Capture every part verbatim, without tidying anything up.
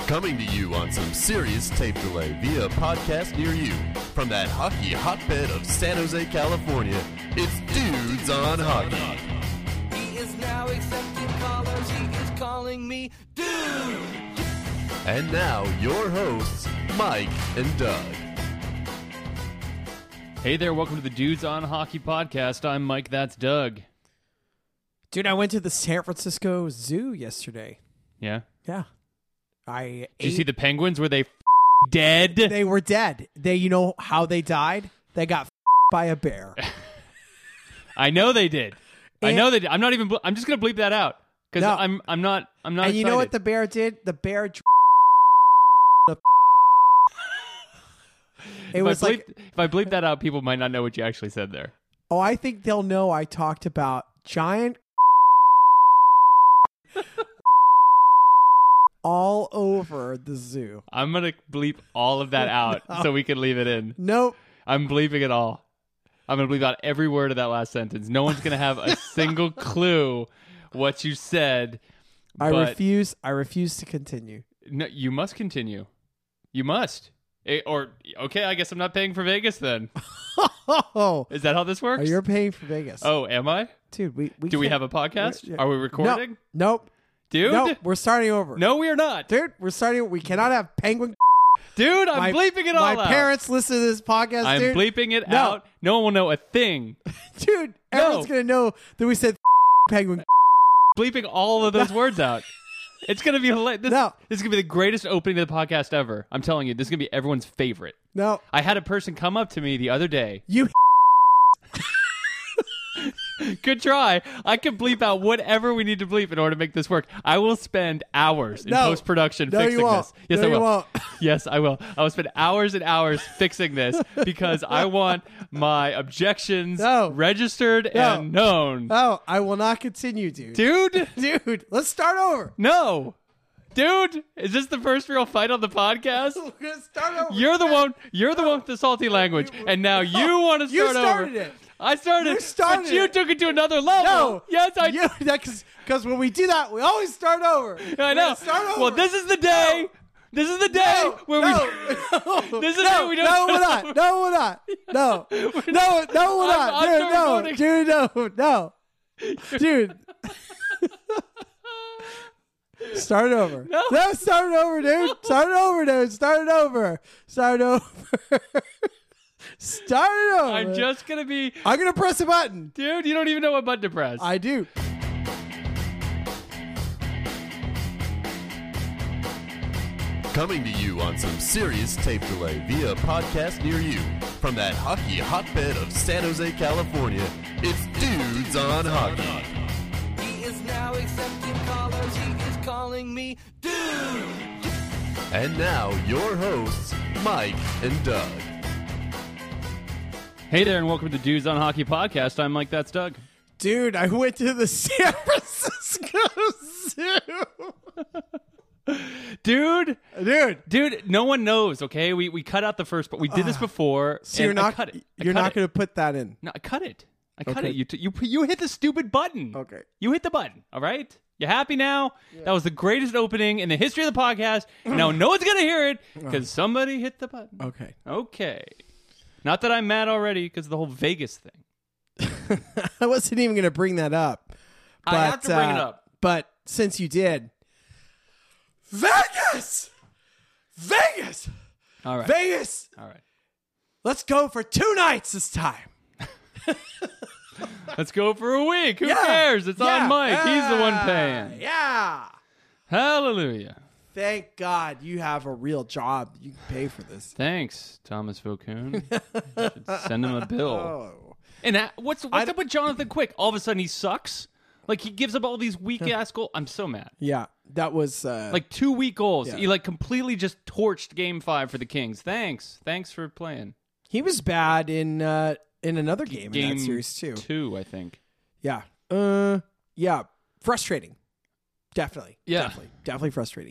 Coming to you on some serious tape delay via a podcast near you. From that hockey hotbed of San Jose, California, it's Dudes on Hockey. He is now accepting callers, he is calling me dude. And now, your hosts, Mike and Doug. Hey there, welcome to the Dudes on Hockey podcast. I'm Mike, that's Doug. Dude, I went to the San Francisco Zoo yesterday. Yeah? Yeah. I Did you see the penguins? Were they f- dead? They were dead. They, you know how they died? They got f- by a bear. I know they did. I And- know they did. I'm not even, ble- I'm just going to bleep that out. Because No. I'm I'm not, I'm not And you excited. know what the bear did? The bear dr- the It if was I bleep, like, if I bleep that out, people might not know what you actually said there. oh, I think they'll know I talked about giant all over the zoo. I'm going to bleep all of that out so we can leave it in. Nope. I'm bleeping it all. I'm going to bleep out every word of that last sentence. No one's going to have a single clue what you said. I but refuse. I refuse to continue. No, you must continue. You must. Eh, or, okay, I guess I'm not paying for Vegas then. Oh, Is that how this works? you're paying for Vegas. Oh, am I? Dude, we, we Do we can't- have a podcast? Yeah. Are we recording? No, nope. Dude? No, we're starting over. No, we are not. Dude, we're starting. We cannot have penguin. Dude, I'm my, bleeping it all my out. parents listen to this podcast, I'm dude. bleeping it No. out. No one will know a thing. Dude, No. everyone's going to know that we said penguin. Bleeping all of those words out. It's going to be hilarious. This, No. this is going to be the greatest opening of the podcast ever. I'm telling you, this is going to be everyone's favorite. No, I had a person come up to me the other day. you. Good try. I can bleep out whatever we need to bleep in order to make this work. I will spend hours in No. post-production No, fixing you won't. this. Yes, no, I will. You won't. Yes, I will. I will spend hours and hours fixing this because I want my objections No. registered No. and known. Oh, I will not continue, dude. Dude, Dude, let's start over. no. Dude, is this the first real fight on the podcast? We're gonna start over. You're the one. You're the one with the salty language, and now you want to You start started over. it. I started, You started but you it. took it to another level. No. Yes, I You, because when we do that, we always start over. I We're know. gonna Start over. Well, this is the day. This is the day No, where no, we. no, This is the no, day we don't. no, we're not. No, we're not. No, no, no, we're I'm- not. I'm Dude, sorry, no, Tony. dude, no, no, dude. Start over. No. no, start it over, dude. Start it over, dude. Start it over. Start it over. Start it over. I'm just gonna be, I'm gonna press a button. dude. You don't even know what button to press. I do. Coming to you on some serious tape delay via a podcast near you. From that hockey hotbed of San Jose, California, it's Dudes on Hockey. He is now accepting callers, he is calling me dude. And now, your hosts, Mike and Doug. Hey there, and welcome to Dudes on Hockey podcast. I'm Mike. That's Doug. Dude, I went to the San Francisco Zoo. Dude, Dude. dude, no one knows. Okay, we we cut out the first, but we did this before. So you're and I not cut it. I you're cut not it. going to put that in. No, I cut it. I cut Okay. it. You, t- you you hit the stupid button. Okay. You hit the button. All right. You happy now? That was the greatest opening in the history of the podcast. Now no one's gonna hear it because somebody hit the button. Okay. Okay. Not that I'm mad already because of the whole Vegas thing. I wasn't even going to bring that up. But, I have to bring it uh, up. But since you did, Vegas! Vegas! All right. Vegas! All right. Let's go for two nights this time. Let's go for a week. Who Yeah. cares? It's Yeah. on Mike. He's the one Ah, paying. Yeah. Hallelujah. Thank God you have a real job. You can pay for this. Thanks, Thomas Vokoun. Should send him a bill. Oh. And uh, what's I what's d- up with Jonathan Quick? All of a sudden he sucks. Like he gives up all these weak ass goals. I'm so mad. Yeah. That was uh, Like two weak goals. Yeah. He like completely just torched Game Five for the Kings. Thanks, thanks for playing. he was bad in uh, in another game, Game in that series too. Two, I think. Yeah. Uh yeah. Frustrating. Definitely. Yeah. Definitely. Definitely frustrating.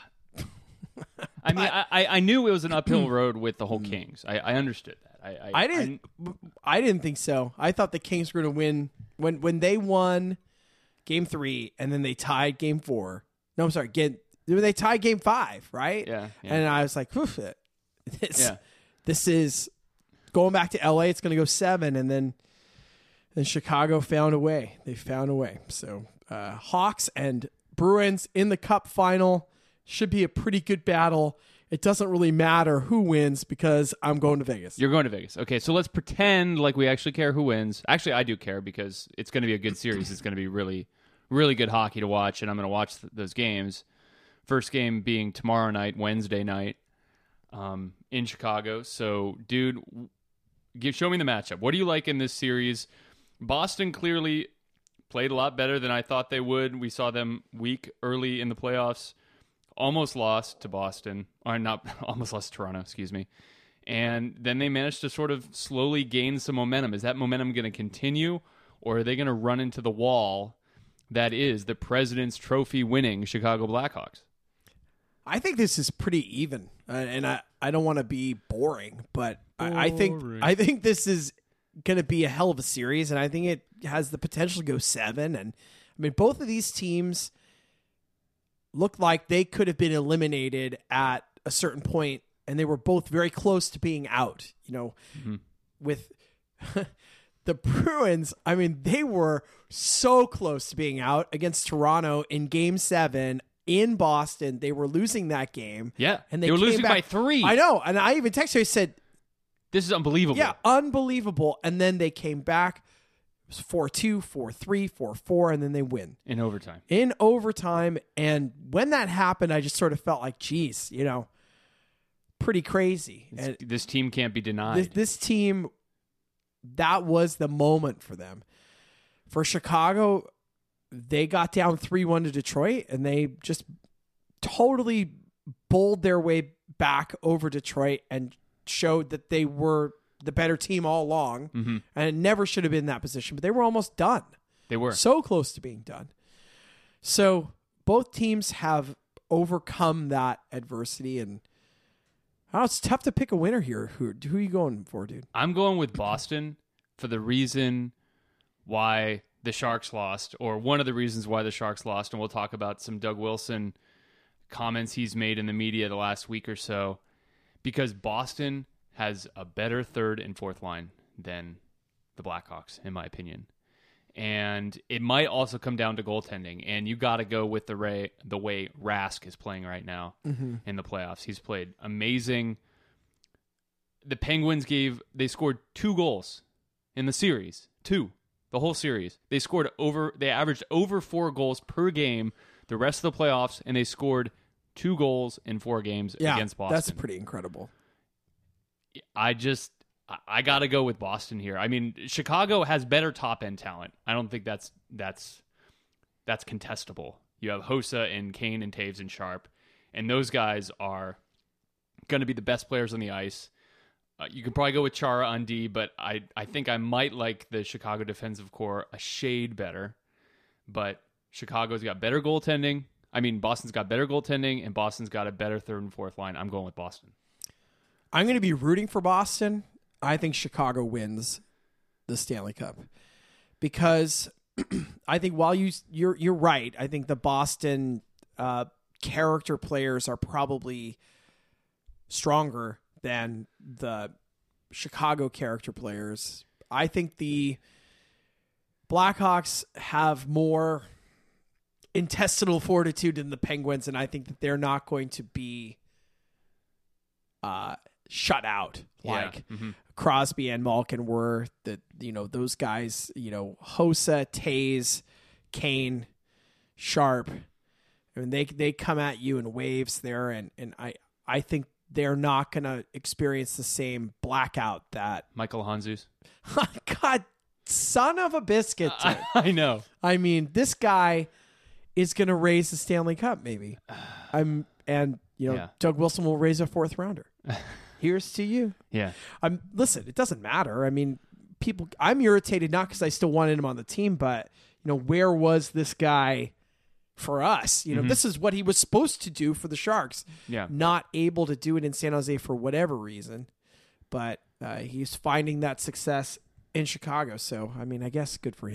I mean, I, I I knew it was an uphill road with the whole Kings. I, I understood that. I I, I didn't I, didn't think so. I thought the Kings were gonna win when when they won game three and then they tied game four. No, I'm sorry, game they tied game five, right? Yeah, yeah. And I was like, Oof, this, Yeah. this is going back to L A. It's going to go seven, and then then Chicago found a way. They found a way. So uh, Hawks and Bruins in the Cup final should be a pretty good battle. It doesn't really matter who wins because I'm going to Vegas. You're going to Vegas. Okay, so let's pretend like we actually care who wins. Actually, I do care because it's going to be a good series. It's going to be really, really good hockey to watch, and I'm going to watch th- those games. First game being tomorrow night, Wednesday night, um, in Chicago. So, dude, give show me the matchup. What do you like in this series? Boston clearly played a lot better than I thought they would. We saw them weak early in the playoffs. Almost lost to Boston, or not almost lost to Toronto, excuse me. And then they managed to sort of slowly gain some momentum. Is that momentum going to continue, or are they going to run into the wall that is the President's Trophy winning Chicago Blackhawks? I think this is pretty even, uh, and I, I don't want to be boring, but I, I think Boring. I think this is going to be a hell of a series, and I think it has the potential to go seven. And I mean, both of these teams looked like they could have been eliminated at a certain point, and they were both very close to being out. You know, Mm-hmm. with the Bruins, I mean, they were so close to being out against Toronto in Game Seven in Boston. They were losing that game. Yeah, and they, they were came losing back- by three. I know, and I even texted you. I said, This is unbelievable. "Yeah, unbelievable." And then they came back. It was four two, four three, four four, and then they win In overtime. in overtime. And when that happened, I just sort of felt like, geez, you know, pretty crazy. And This team can't be denied. this, this team, that was the moment for them. For Chicago, they got down three one to Detroit, and they just totally bowled their way back over Detroit and showed that they were the better team all along, Mm-hmm. and it never should have been in that position, but they were almost done. They were. So close to being done. So both teams have overcome that adversity, and oh, it's tough to pick a winner here. Who who are you going for, dude? I'm going with Boston for the reason why the Sharks lost, or one of the reasons why the Sharks lost, and we'll talk about some Doug Wilson comments he's made in the media the last week or so, because Boston has a better third and fourth line than the Blackhawks, in my opinion. And it might also come down to goaltending, and you got to go with the Ray, the way Rask is playing right now in the playoffs. He's played amazing. The Penguins gave they scored two goals in the series, two, the whole series. They scored over, they averaged over four goals per game the rest of the playoffs, and they scored two goals in four games against Boston. That's pretty incredible. I just, I- I got to go with Boston here. I mean, Chicago has better top end talent. I don't think that's that's that's contestable. You have Hossa and Kane and Taves and Sharp, and those guys are going to be the best players on the ice. Uh, you could probably go with Chara on D, but I, I think I might like the Chicago defensive core a shade better. But Chicago's got better goaltending. I mean, Boston's got better goaltending, and Boston's got a better third and fourth line. I'm going with Boston. I'm going to be rooting for Boston. I think Chicago wins the Stanley Cup because I think while you you're you're right, I think the Boston uh, character players are probably stronger than the Chicago character players. I think the Blackhawks have more intestinal fortitude than the Penguins, and I think that they're not going to be uh, shut out like Yeah. Mm-hmm. Crosby and Malkin were. That, you know, those guys, you know, Hossa, Taves, Kane, Sharp. I mean, they they come at you in waves there, and and I I think they're not going to experience the same blackout that Michael Hanzus. God, son of a biscuit. dude. I know. I mean, this guy is going to raise the Stanley Cup, maybe. I'm and you know, Yeah. Doug Wilson will raise a fourth rounder. Here's to you. Yeah. I'm listen. It doesn't matter. I mean, people. I'm irritated not because I still wanted him on the team, but you know, where was this guy for us? You know, this is what he was supposed to do for the Sharks. Yeah. Not able to do it in San Jose for whatever reason, but uh, he's finding that success in Chicago. So, I mean, I guess good for him.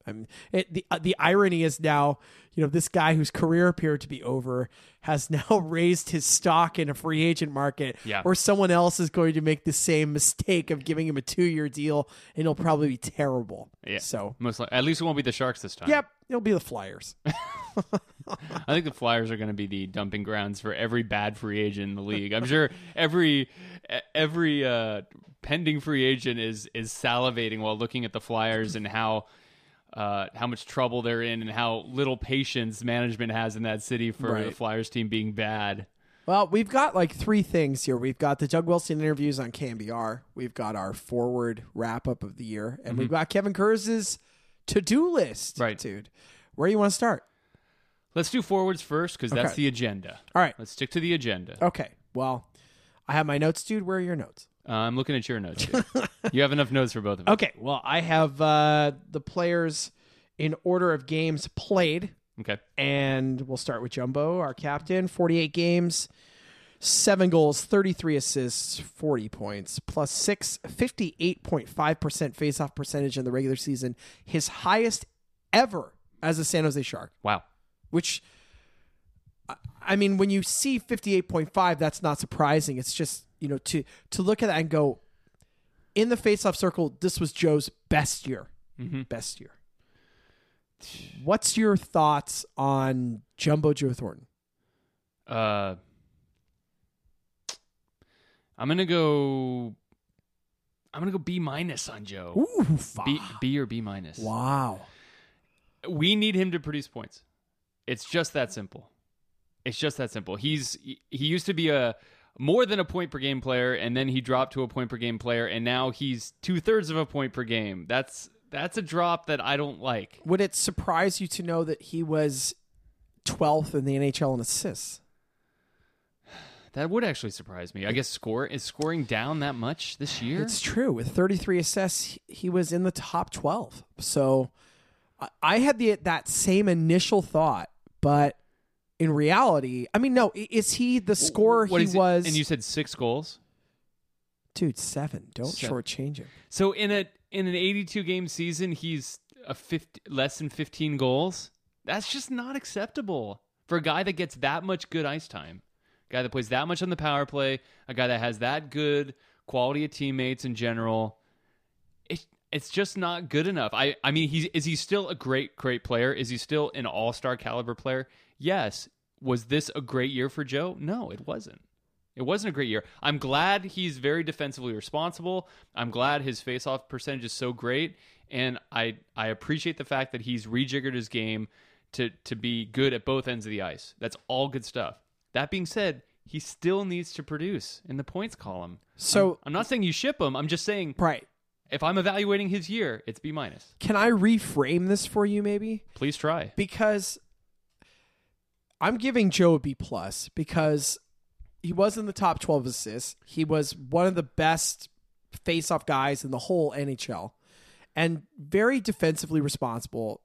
I mean, it, the uh, the irony is now, you know, this guy whose career appeared to be over has now raised his stock in a free agent market, Yeah. where someone else is going to make the same mistake of giving him a two year deal, and it'll probably be terrible. Yeah. So, Most likely, at least it won't be the Sharks this time. yep, it'll be the Flyers. I think the Flyers are going to be the dumping grounds for every bad free agent in the league. I'm sure every every uh, pending free agent is is salivating while looking at the Flyers and how uh, how much trouble they're in and how little patience management has in that city for Right. the Flyers team being bad. Well, we've got like three things here. We've got the Doug Wilson interviews on K M B R. We've got our forward wrap up of the year, and we've got Kevin Kurz's to do list. Right. Dude. Where do you want to start? Let's do forwards first because that's Okay. the agenda. All right. Let's stick to the agenda. Okay. Well, I have my notes, dude. Where are your notes? Uh, I'm looking at your notes here. You have enough notes for both of us. Okay. Well, I have uh, the players in order of games played, Okay. and we'll start with Jumbo, our captain. forty-eight games, seven goals, thirty-three assists, forty points, plus six, fifty-eight point five percent faceoff percentage in the regular season, his highest ever as a San Jose Shark. Wow. Which, I- I mean, when you see fifty-eight point five, that's not surprising. It's just, you know, to to look at that and go, in the faceoff circle, this was Joe's best year. Mm-hmm. Best year. What's your thoughts on Jumbo Joe Thornton? Uh, I'm gonna go. I'm gonna go B minus on Joe. Ooh, B, B or B minus. wow. We need him to produce points. It's just that simple. It's just that simple. He's he used to be a more than a point per game player, and then he dropped to a point per game player, and now he's two thirds of a point per game. That's that's a drop that I don't like. Would it surprise you to know that he was twelfth in the N H L in assists? That would actually surprise me. I guess score is scoring down that much this year. It's true. With thirty-three assists, he was in the top twelve. So I- I had the that same initial thought, but in reality, I mean, no, i- is he the scorer What he is it? was? And you said six goals. Dude, seven. Don't Seven. shortchange him. So in a in an eighty-two game season, he's a fifty, less than fifteen goals. That's just not acceptable for a guy that gets that much good ice time. A guy that plays that much on the power play, a guy that has that good quality of teammates in general. It, it's just not good enough. I, I mean, he's is he still a great, great player? Is he still an all-star caliber player? Yes. Was this a great year for Joe? No, it wasn't. It wasn't a great year. I'm glad he's very defensively responsible. I'm glad his faceoff percentage is so great, and I I appreciate the fact that he's rejiggered his game to to be good at both ends of the ice. That's all good stuff. That being said, he still needs to produce in the points column. So- I'm, I'm not saying you ship him. I'm just saying Right. if I'm evaluating his year, it's B minus. Can I reframe this for you, maybe? Please try. Because I'm giving Joe a B plus because he was in the top twelve assists. He was one of the best face-off guys in the whole N H L and very defensively responsible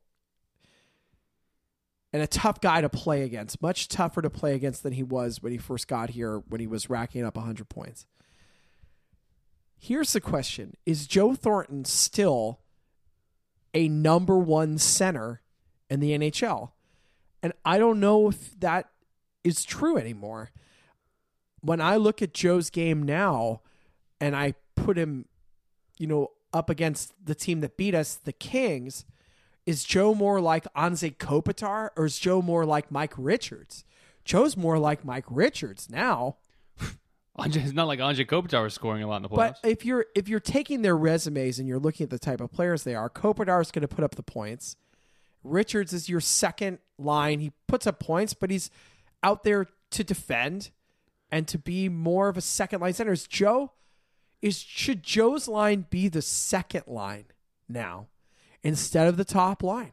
and a tough guy to play against, much tougher to play against than he was when he first got here, when he was racking up one hundred points. Here's the question. Is Joe Thornton still a number one center in the N H L? And I don't know if that is true anymore. When I look at Joe's game now and I put him, you know, up against the team that beat us, the Kings, is Joe more like Anze Kopitar or is Joe more like Mike Richards? Joe's more like Mike Richards now. Anže, it's not like Anze Kopitar was scoring a lot in the playoffs. But if you're if you're taking their resumes and you're looking at the type of players they are, Kopitar is going to put up the points. Richards is your second line. He puts up points, but he's out there to defend and to be more of a second line center. Is Joe is should Joe's line be the second line now instead of the top line?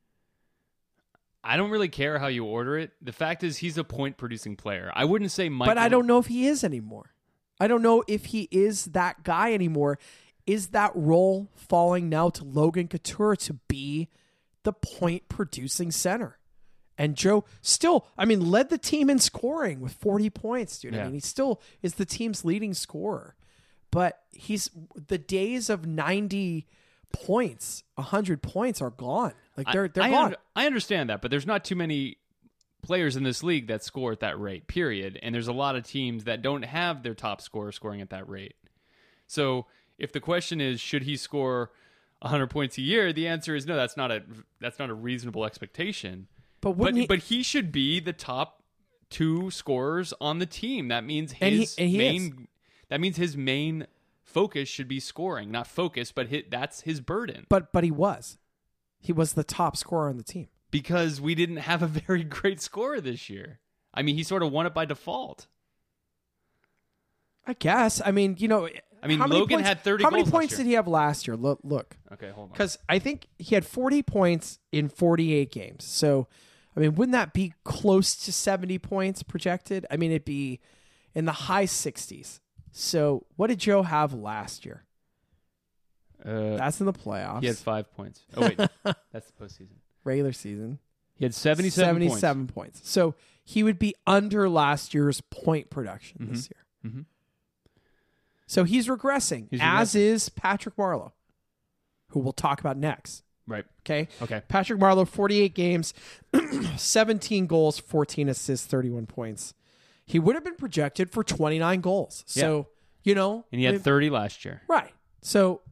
I don't really care how you order it. The fact is, he's a point-producing player. I wouldn't say Mike. But I don't know if he is anymore. I don't know if he is that guy anymore. Is that role falling now to Logan Couture to be the point-producing center? And Joe still, I mean, led the team in scoring with forty points, dude. I Yeah. mean, he still is the team's leading scorer. But he's the days of ninety points, one hundred points are gone. Like they're I, they're I gone. un- I understand that, but there's not too many players in this league that score at that rate, period. And there's a lot of teams that don't have their top scorer scoring at that rate. So if the question is, should he score one hundred points a year? The answer is no, that's not a that's not a reasonable expectation. But But, wouldn't he- but he should be the top two scorers on the team. That means And he- his and he main is. that means his main focus should be scoring, not focus, but hit, that's his burden. But but he was. He was the top scorer on the team. Because we didn't have a very great scorer this year. I mean, he sort of won it by default. I guess. I mean, you know, I mean, how many Logan points, had thirty How many goals last points year. did he have last year? Look, look. Okay, hold on. Because I think he had forty points in forty-eight games. So, I mean, wouldn't that be close to seventy points projected? I mean, it'd be in the high sixties. So, what did Joe have last year? Uh, That's in the playoffs. he had five points. Oh, wait. That's the postseason. regular season. He had seventy-seven, seventy-seven points. So, he would be under last year's point production this year. Mhm. So, he's regressing, He's as regressing. is Patrick Marleau, who we'll talk about next. Right. Okay. Okay. Patrick Marleau, forty-eight games, seventeen goals, fourteen assists, thirty-one points. He would have been projected for twenty-nine goals. So, you know. And he had I mean, thirty last year. right. So,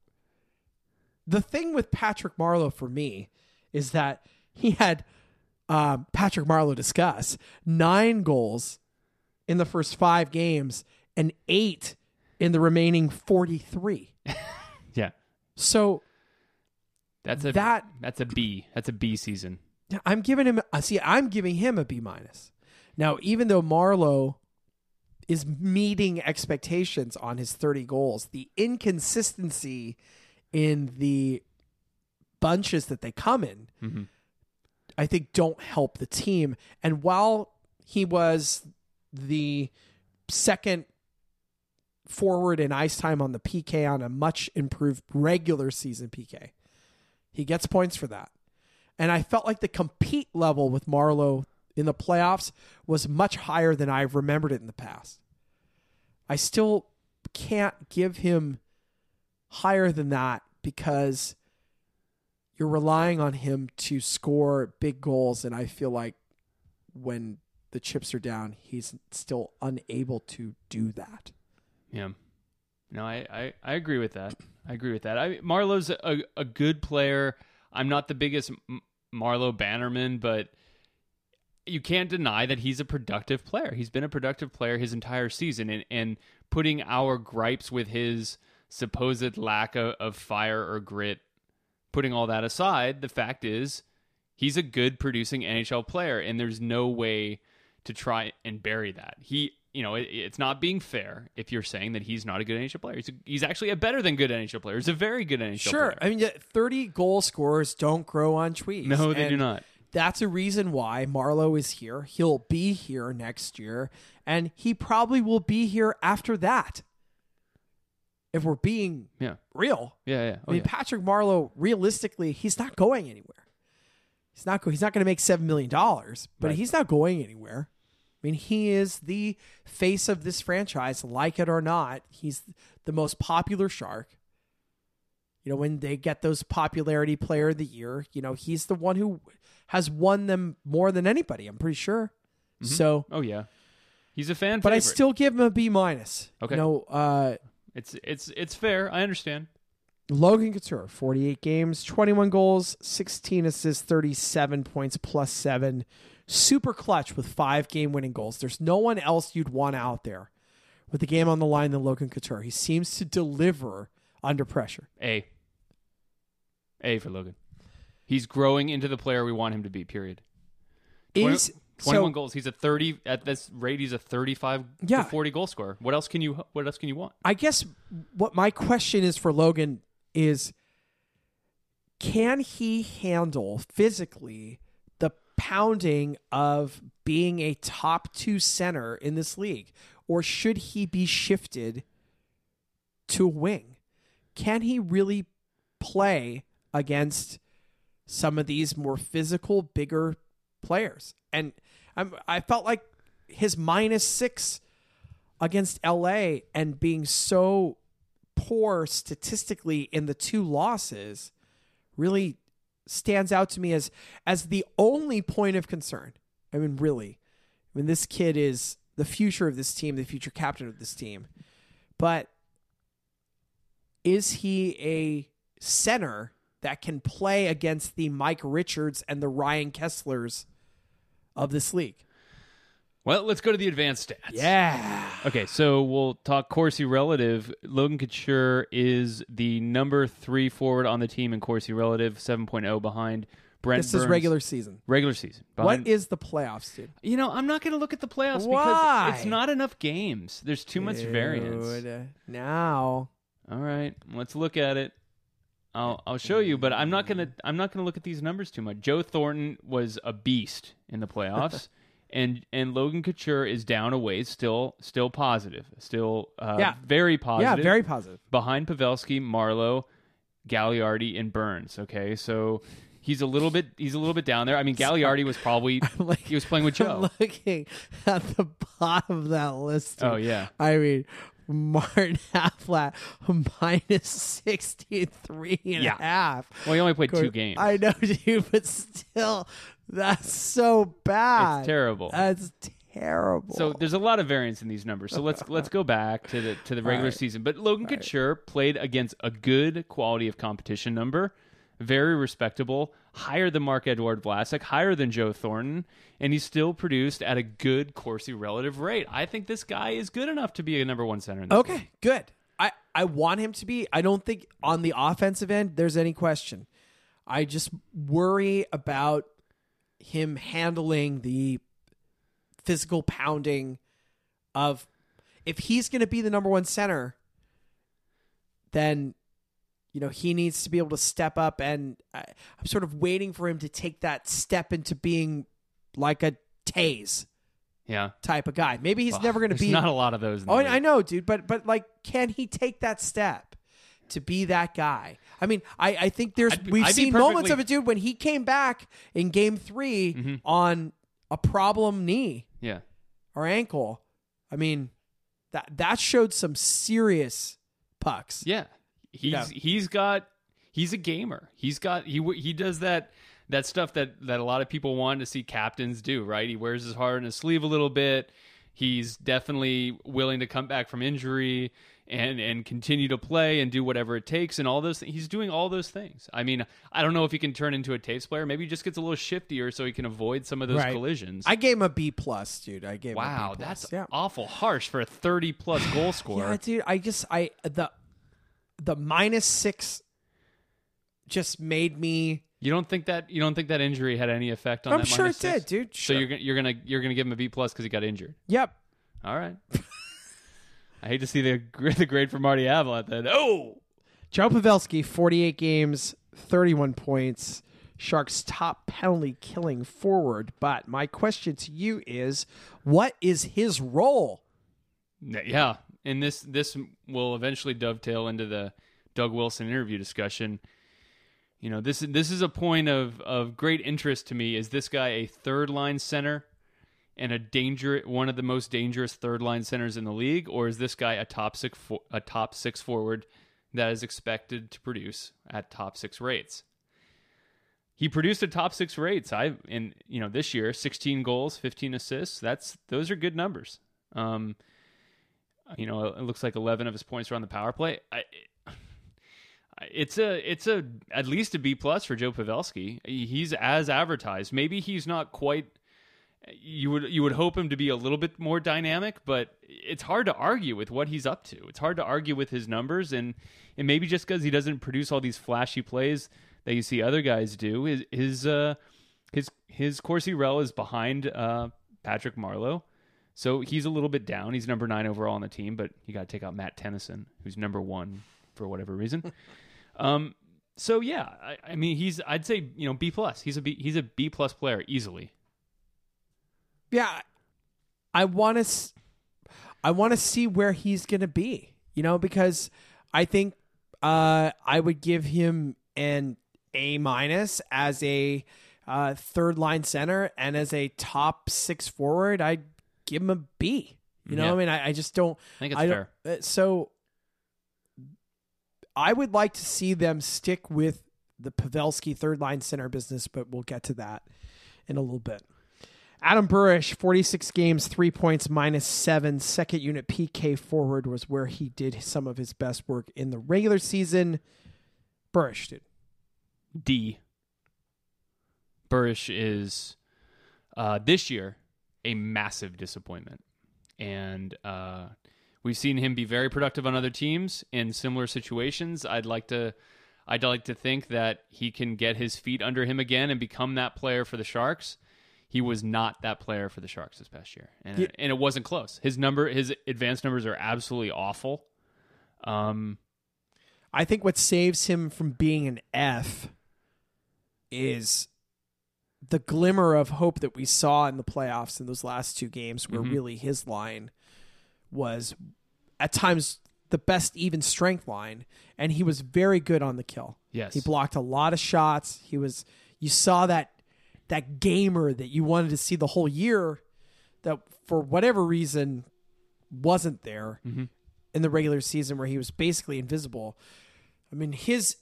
the thing with Patrick Marleau for me is that he had um, Patrick Marleau discuss nine goals in the first five games and eight in the remaining forty-three. Yeah. So, That's a That- that's a B. That's a B season. I'm giving him. uh, See, I'm giving him a B minus. Now, even though Marleau is meeting expectations on his thirty goals, the inconsistency in the bunches that they come in, Mm-hmm. I think, don't help the team. And while he was the second forward in ice time on the P K on a much improved regular season P K, he gets points for that. And I felt like the compete level with Marleau in the playoffs was much higher than I remembered it in the past. I still can't give him higher than that because you're relying on him to score big goals. And I feel like when the chips are down, he's still unable to do that. Yeah. No, I, I, I agree with that. I agree with that. I Marlowe's a, a good player. I'm not the biggest M- Marleau bannerman, but you can't deny that he's a productive player. He's been a productive player his entire season, and, and putting our gripes with his supposed lack of, of fire or grit, putting all that aside, the fact is he's a good producing N H L player, and there's no way to try and bury that. He, you know, it, it's not being fair if you're saying that he's not a good N H L player. He's, a, he's actually a better than good N H L player. He's a very good N H L Sure. player. I mean, thirty goal scorers don't grow on trees. No, they do And not. That's a reason why Marleau is here. He'll be here next year, and he probably will be here after that. If we're being Yeah. real, Yeah, yeah. Oh, I mean, yeah. Patrick Marleau, realistically, he's not going anywhere. He's not. Go- he's not going to make seven million dollars, but Right. he's not going anywhere. I mean, he is the face of this franchise, like it or not. He's the most popular Shark. You know, when they get those popularity player of the year, you know, he's the one who has won them more than anybody, I'm pretty sure. So, Oh, yeah. He's a fan but I favorite. still give him a B minus. Okay. You know, uh, It's it's it's fair. I understand. Logan Couture, forty-eight games, twenty-one goals, sixteen assists, thirty-seven points plus seven. Super clutch with five game winning goals. There's no one else you'd want out there with the game on the line than Logan Couture. He seems to deliver under pressure. A. A for Logan. He's growing into the player we want him to be, period. Is twenty-one so, goals. He's a thirty at this rate. He's a thirty-five Yeah. to forty goal scorer. What else can you? What else can you want? I guess what my question is for Logan is, can he handle physically the pounding of being a top two center in this league? Or should he be shifted to a wing? Can he really play against some of these more physical, bigger players? And I'm, I felt like his minus six against L A and being so poor statistically in the two losses really stands out to me as as the only point of concern. I mean, really. I mean, this kid is the future of this team, the future captain of this team. But is he a center that can play against the Mike Richards and the Ryan Kesslers of this league? Well, let's go to the advanced stats. Yeah. Okay, so we'll talk Corsi relative. Logan Couture is the number three forward on the team in Corsi relative, seven point oh behind Brent This Burns. is regular season. Regular season. Behind, What is the playoffs, dude? You know, I'm not going to look at the playoffs Why? because it's not enough games. There's too much variance. Dude, Now. All right, let's look at it. I'll I'll show you, but I'm not gonna I'm not gonna look at these numbers too much. Joe Thornton was a beast in the playoffs, and and Logan Couture is down a ways, still still positive, still uh, Yeah. very positive. Yeah, very positive. Behind Pavelski, Marlowe, Gagliardi, and Burns. Okay, so he's a little bit he's a little bit down there. I mean, Gagliardi was probably Like, he was playing with Joe. I'm looking at the bottom of that list. Oh yeah. I mean, Martin Halflat minus sixty-three and Yeah. a half. Well, he only played two Course, games. I know, dude, but still, that's so bad. It's terrible. That's terrible. So there's a lot of variance in these numbers. So let's let's go back to the to the regular right. season. But Logan Couture played against a good quality of competition number, very respectable, higher than Marc-Edouard Vlasic, higher than Joe Thornton, and he still produced at a good Corsi relative rate. I think this guy is good enough to be a number one center in this Okay, league. good. I, I want him to be. I don't think on the offensive end there's any question. I just worry about him handling the physical pounding of if he's going to be the number one center, then you know he needs to be able to step up, and I, I'm sort of waiting for him to take that step into being like a Taze Yeah. type of guy. Maybe he's Well, never going to there's be not a lot of those in the Oh, league. I know, dude, but but like, can he take that step to be that guy? I mean, I, I think there's I'd be- we've I'd be seen moments perfectly- of it, dude, when he came back in Game Three Mm-hmm. on a problem knee Yeah. or ankle. I mean, that that showed some serious pucks. Yeah, he's Yeah. he's got he's a gamer. He's got he he does that that stuff that that a lot of people want to see captains do. Right? He wears his heart on his sleeve a little bit. He's definitely willing to come back from injury and and continue to play and do whatever it takes and all those things. He's doing all those things. I mean, I don't know if he can turn into a Taves player. Maybe he just gets a little shiftier so he can avoid some of those Right. collisions. I gave him a B plus, dude. I gave him a wow, B plus. that's yeah. awful harsh for a thirty plus goal scorer. Yeah, dude. I just I the the minus six just made me. You don't think that you don't think that injury had any effect on I'm that sure minus it did, six? dude. So Sure. you're gonna you're gonna you're gonna give him a B plus because he got injured. Yep. All right. I hate to see the gr- the grade for Marty Avalon then. Oh, Joe Pavelski, forty-eight games, thirty-one points. Sharks' top penalty killing forward. But my question to you is, what is his role? yeah. And this this will eventually dovetail into the Doug Wilson interview discussion. You know, this this is a point of of great interest to me. Is this guy a third line center and a danger one of the most dangerous third line centers in the league, or is this guy a top six fo- a top six forward that is expected to produce at top six rates? He produced at top six rates. I in you know this year, sixteen goals, fifteen assists. That's those are good numbers. Um, you know, it looks like eleven of his points are on the power play. I, it's a it's a at least a B plus for Joe Pavelski. He's as advertised. Maybe he's not quite. You would you would hope him to be a little bit more dynamic, but it's hard to argue with what he's up to. It's hard to argue with his numbers, and and maybe just because he doesn't produce all these flashy plays that you see other guys do, his his uh, his his Corsi Rel is behind uh, Patrick Marleau, so he's a little bit down. He's number nine overall on the team, but you got to take out Matt Tennyson, who's number one for whatever reason. um, so yeah, I, I mean he's I'd say you know B plus. He's a B he's a B plus player easily. Yeah, I want to. I want to see where he's going to be. You know, because I think uh, I would give him an A minus as a uh, third line center, and as a top six forward, I'd give him a B. You know, Yeah. I mean, I, I just don't. I think it's I fair. don't, uh, so I would like to see them stick with the Pavelski third line center business, but we'll get to that in a little bit. Adam Burish, forty-six games, three points, minus seven. Second unit P K forward was where he did some of his best work in the regular season. Burish, dude. D. Burish is, uh, this year, a massive disappointment. And uh, we've seen him be very productive on other teams in similar situations. I'd like to I'd like to think that he can get his feet under him again and become that player for the Sharks. He was not that player for the Sharks this past year. And, Yeah. and it wasn't close. His number, his advanced numbers are absolutely awful. Um, I think what saves him from being an F is the glimmer of hope that we saw in the playoffs in those last two games, where Mhm. really his line was at times the best even strength line, and he was very good on the kill. yes. He blocked a lot of shots. He was, you saw that that gamer that you wanted to see the whole year that for whatever reason wasn't there Mhm. in the regular season, where he was basically invisible. I mean, his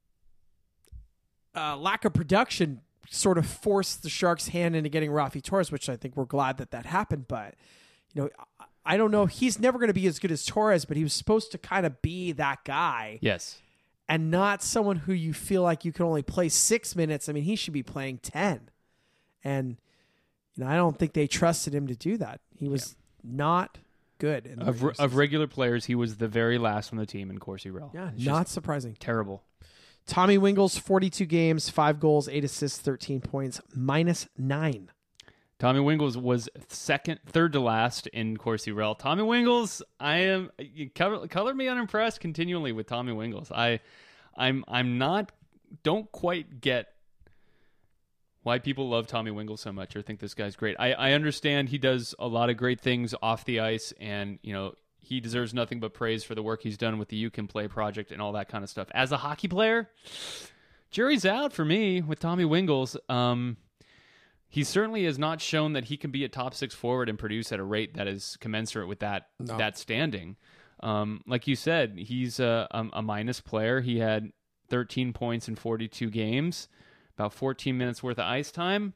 uh, lack of production sort of forced the Sharks' hand into getting Rafi Torres, which I think we're glad that that happened. But, you know, I- I don't know. He's never going to be as good as Torres, but he was supposed to kind of be that guy Yes. and not someone who you feel like you can only play six minutes. I mean, he should be playing ten. And, you know, I don't think they trusted him to do that. He was not good. In the Of, regular of season. regular players, he was the very last on the team in Corsi Rel. Yeah, It's not just surprising. terrible. Tommy Wingles, forty-two games, five goals, eight assists, thirteen points, minus nine. Tommy Wingles was second, third to last in Corsi Rel. Tommy Wingles, I am you cover, color me unimpressed continually with Tommy Wingles. I, I'm, I'm not, don't quite get why people love Tommy Wingles so much or think this guy's great. I, I understand he does a lot of great things off the ice, and you know he deserves nothing but praise for the work he's done with the You Can Play project and all that kind of stuff. As a hockey player, jury's out for me with Tommy Wingles. Um, he certainly has not shown that he can be a top six forward and produce at a rate that is commensurate with that No. that standing. Um, like you said, he's a, a, a minus player. He had thirteen points in forty-two games, about fourteen minutes worth of ice time.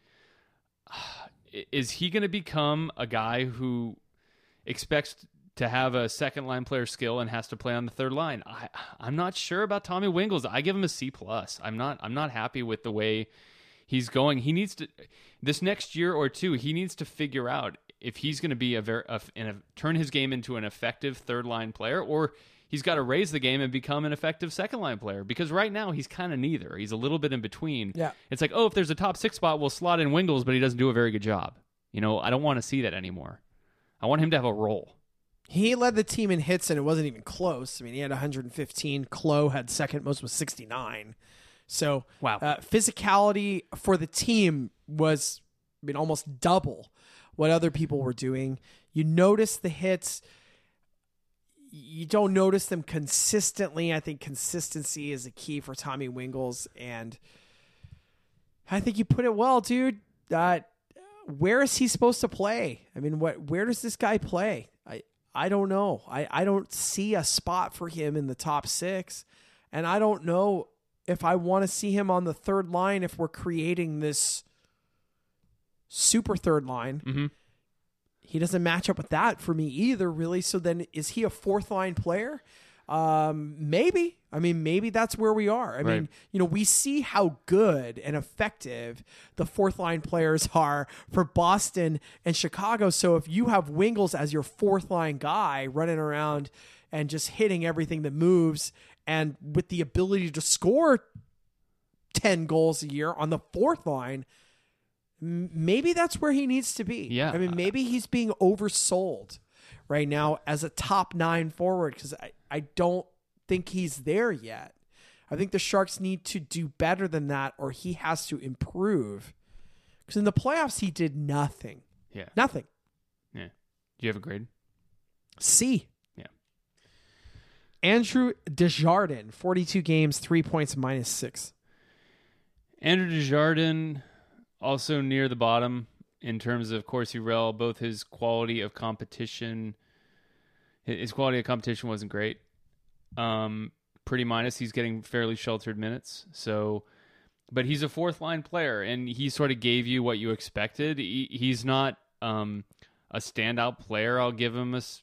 Is he going to become a guy who expects to have a second line player skill and has to play on the third line? I, I'm not sure about Tommy Wingles. I give him a C plus. I'm not. I'm not happy with the way he's going. He needs to this next year or two. He needs to figure out if he's going to be a very a, a, turn his game into an effective third line player, or he's got to raise the game and become an effective second line player. Because right now he's kind of neither. He's a little bit in between. Yeah. It's like, oh, if there's a top six spot, we'll slot in Wingles, but he doesn't do a very good job. You know, I don't want to see that anymore. I want him to have a role. He led the team in hits, and it wasn't even close. I mean, he had one hundred fifteen. Klo had second most with sixty-nine. So, Wow. uh, physicality for the team was, I mean, almost double what other people were doing. You notice the hits. You don't notice them consistently. I think consistency is a key for Tommy Wingles, and I think you put it well, dude. Uh, where is he supposed to play? I mean, what? Where does this guy play? I I don't know. I, I don't see a spot for him in the top six, and I don't know if I want to see him on the third line if we're creating this super third line. Mm-hmm. He doesn't match up with that for me either, really. So then is he a fourth line player? Um, maybe. I mean, maybe that's where we are. I Right. mean, you know, we see how good and effective the fourth line players are for Boston and Chicago. So if you have Wingles as your fourth line guy running around and just hitting everything that moves and with the ability to score ten goals a year on the fourth line, m- maybe that's where he needs to be. Yeah. I mean, maybe he's being oversold right now as a top nine forward, because I, I don't think he's there yet. I think the Sharks need to do better than that, or he has to improve. Because in the playoffs, he did nothing. Yeah. Nothing. Yeah. Do you have a grade? C. Yeah. Andrew Desjardins, forty-two games, three points, minus six. Andrew Desjardins, also near the bottom in terms of Corsi Rel. Both his quality of competition, his quality of competition wasn't great. Um, pretty minus. He's getting fairly sheltered minutes. So, but he's a fourth line player, and he sort of gave you what you expected. He, he's not um, a standout player. I'll give him a, s-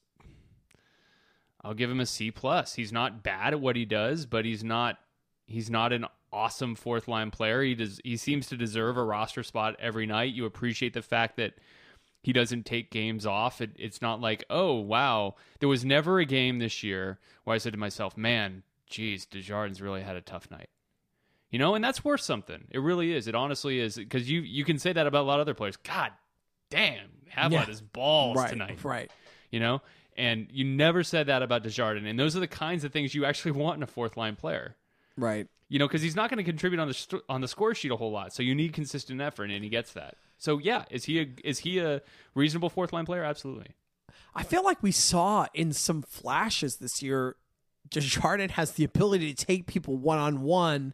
I'll give him a C plus. He's not bad at what he does, but he's not, he's not an awesome fourth line player. He does, he seems to deserve a roster spot every night. You appreciate the fact that he doesn't take games off. It, it's not like, oh, wow. There was never a game this year where I said to myself, man, geez, Desjardins really had a tough night. You know, and that's worth something. It really is. It honestly is. Because you, you can say that about a lot of other players. God damn, Havlat Yeah. is balls right, tonight. Right. You know? And you never said that about Desjardins. And those are the kinds of things you actually want in a fourth-line player. Right. You know, because he's not going to contribute on the st- on the score sheet a whole lot. So you need consistent effort, and he gets that. So yeah, is he a is he a reasonable fourth line player? Absolutely. I feel like we saw in some flashes this year, Desjardins has the ability to take people one on one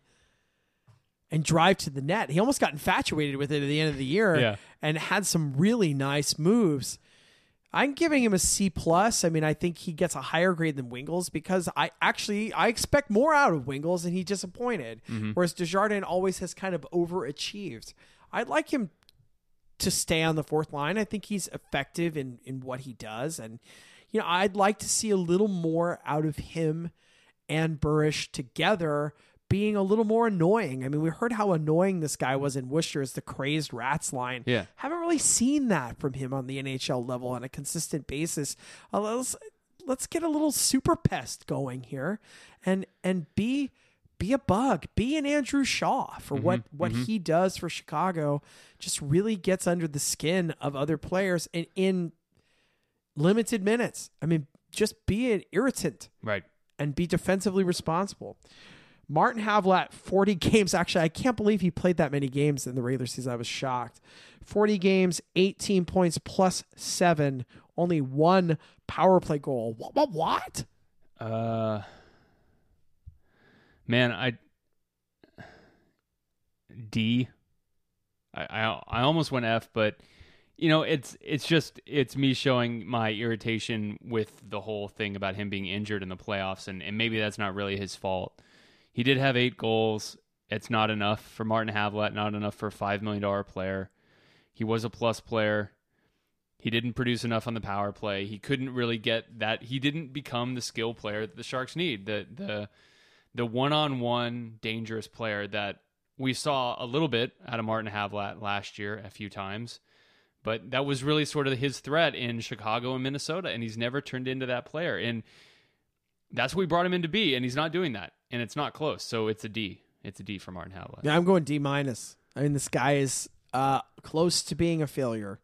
and drive to the net. He almost got infatuated with it at the end of the year, Yeah. and had some really nice moves. I'm giving him a C plus. I mean, I think he gets a higher grade than Wingles because I actually I expect more out of Wingles, and he disappointed. Mm-hmm. Whereas Desjardins always has kind of overachieved. I'd like him to stay on the fourth line. I think he's effective in in what he does, and you know, I'd like to see a little more out of him and Burish together, being a little more annoying. I mean, we heard how annoying this guy was in Worcester as the crazed Rats line. Yeah. Haven't really seen that from him on the N H L level on a consistent basis. Uh, let's, let's get a little super pest going here and and be be a bug. Be an Andrew Shaw for Mm-hmm, what, what he does for Chicago. Just really gets under the skin of other players and in limited minutes. I mean, just be an irritant Right. and be defensively responsible. Martin Havlat, forty games. Actually, I can't believe he played that many games in the regular season. I was shocked. forty games, eighteen points plus seven, only one power play goal. What? What? what? Uh, man, I D. I, I I almost went F, but you know, it's it's just it's me showing my irritation with the whole thing about him being injured in the playoffs, and, and maybe that's not really his fault. He did have eight goals. It's not enough for Martin Havlat, not enough for a five million dollars player. He was a plus player. He didn't produce enough on the power play. He couldn't really get that. He didn't become the skill player that the Sharks need. The the the one-on-one dangerous player that we saw a little bit out of Martin Havlat last year a few times. But that was really sort of his threat in Chicago and Minnesota, and he's never turned into that player. And that's what we brought him in to be, and he's not doing that. And it's not close, so it's a D. It's a D for Martin Havlat. Yeah, I'm going D minus. I mean, this guy is uh, close to being a failure,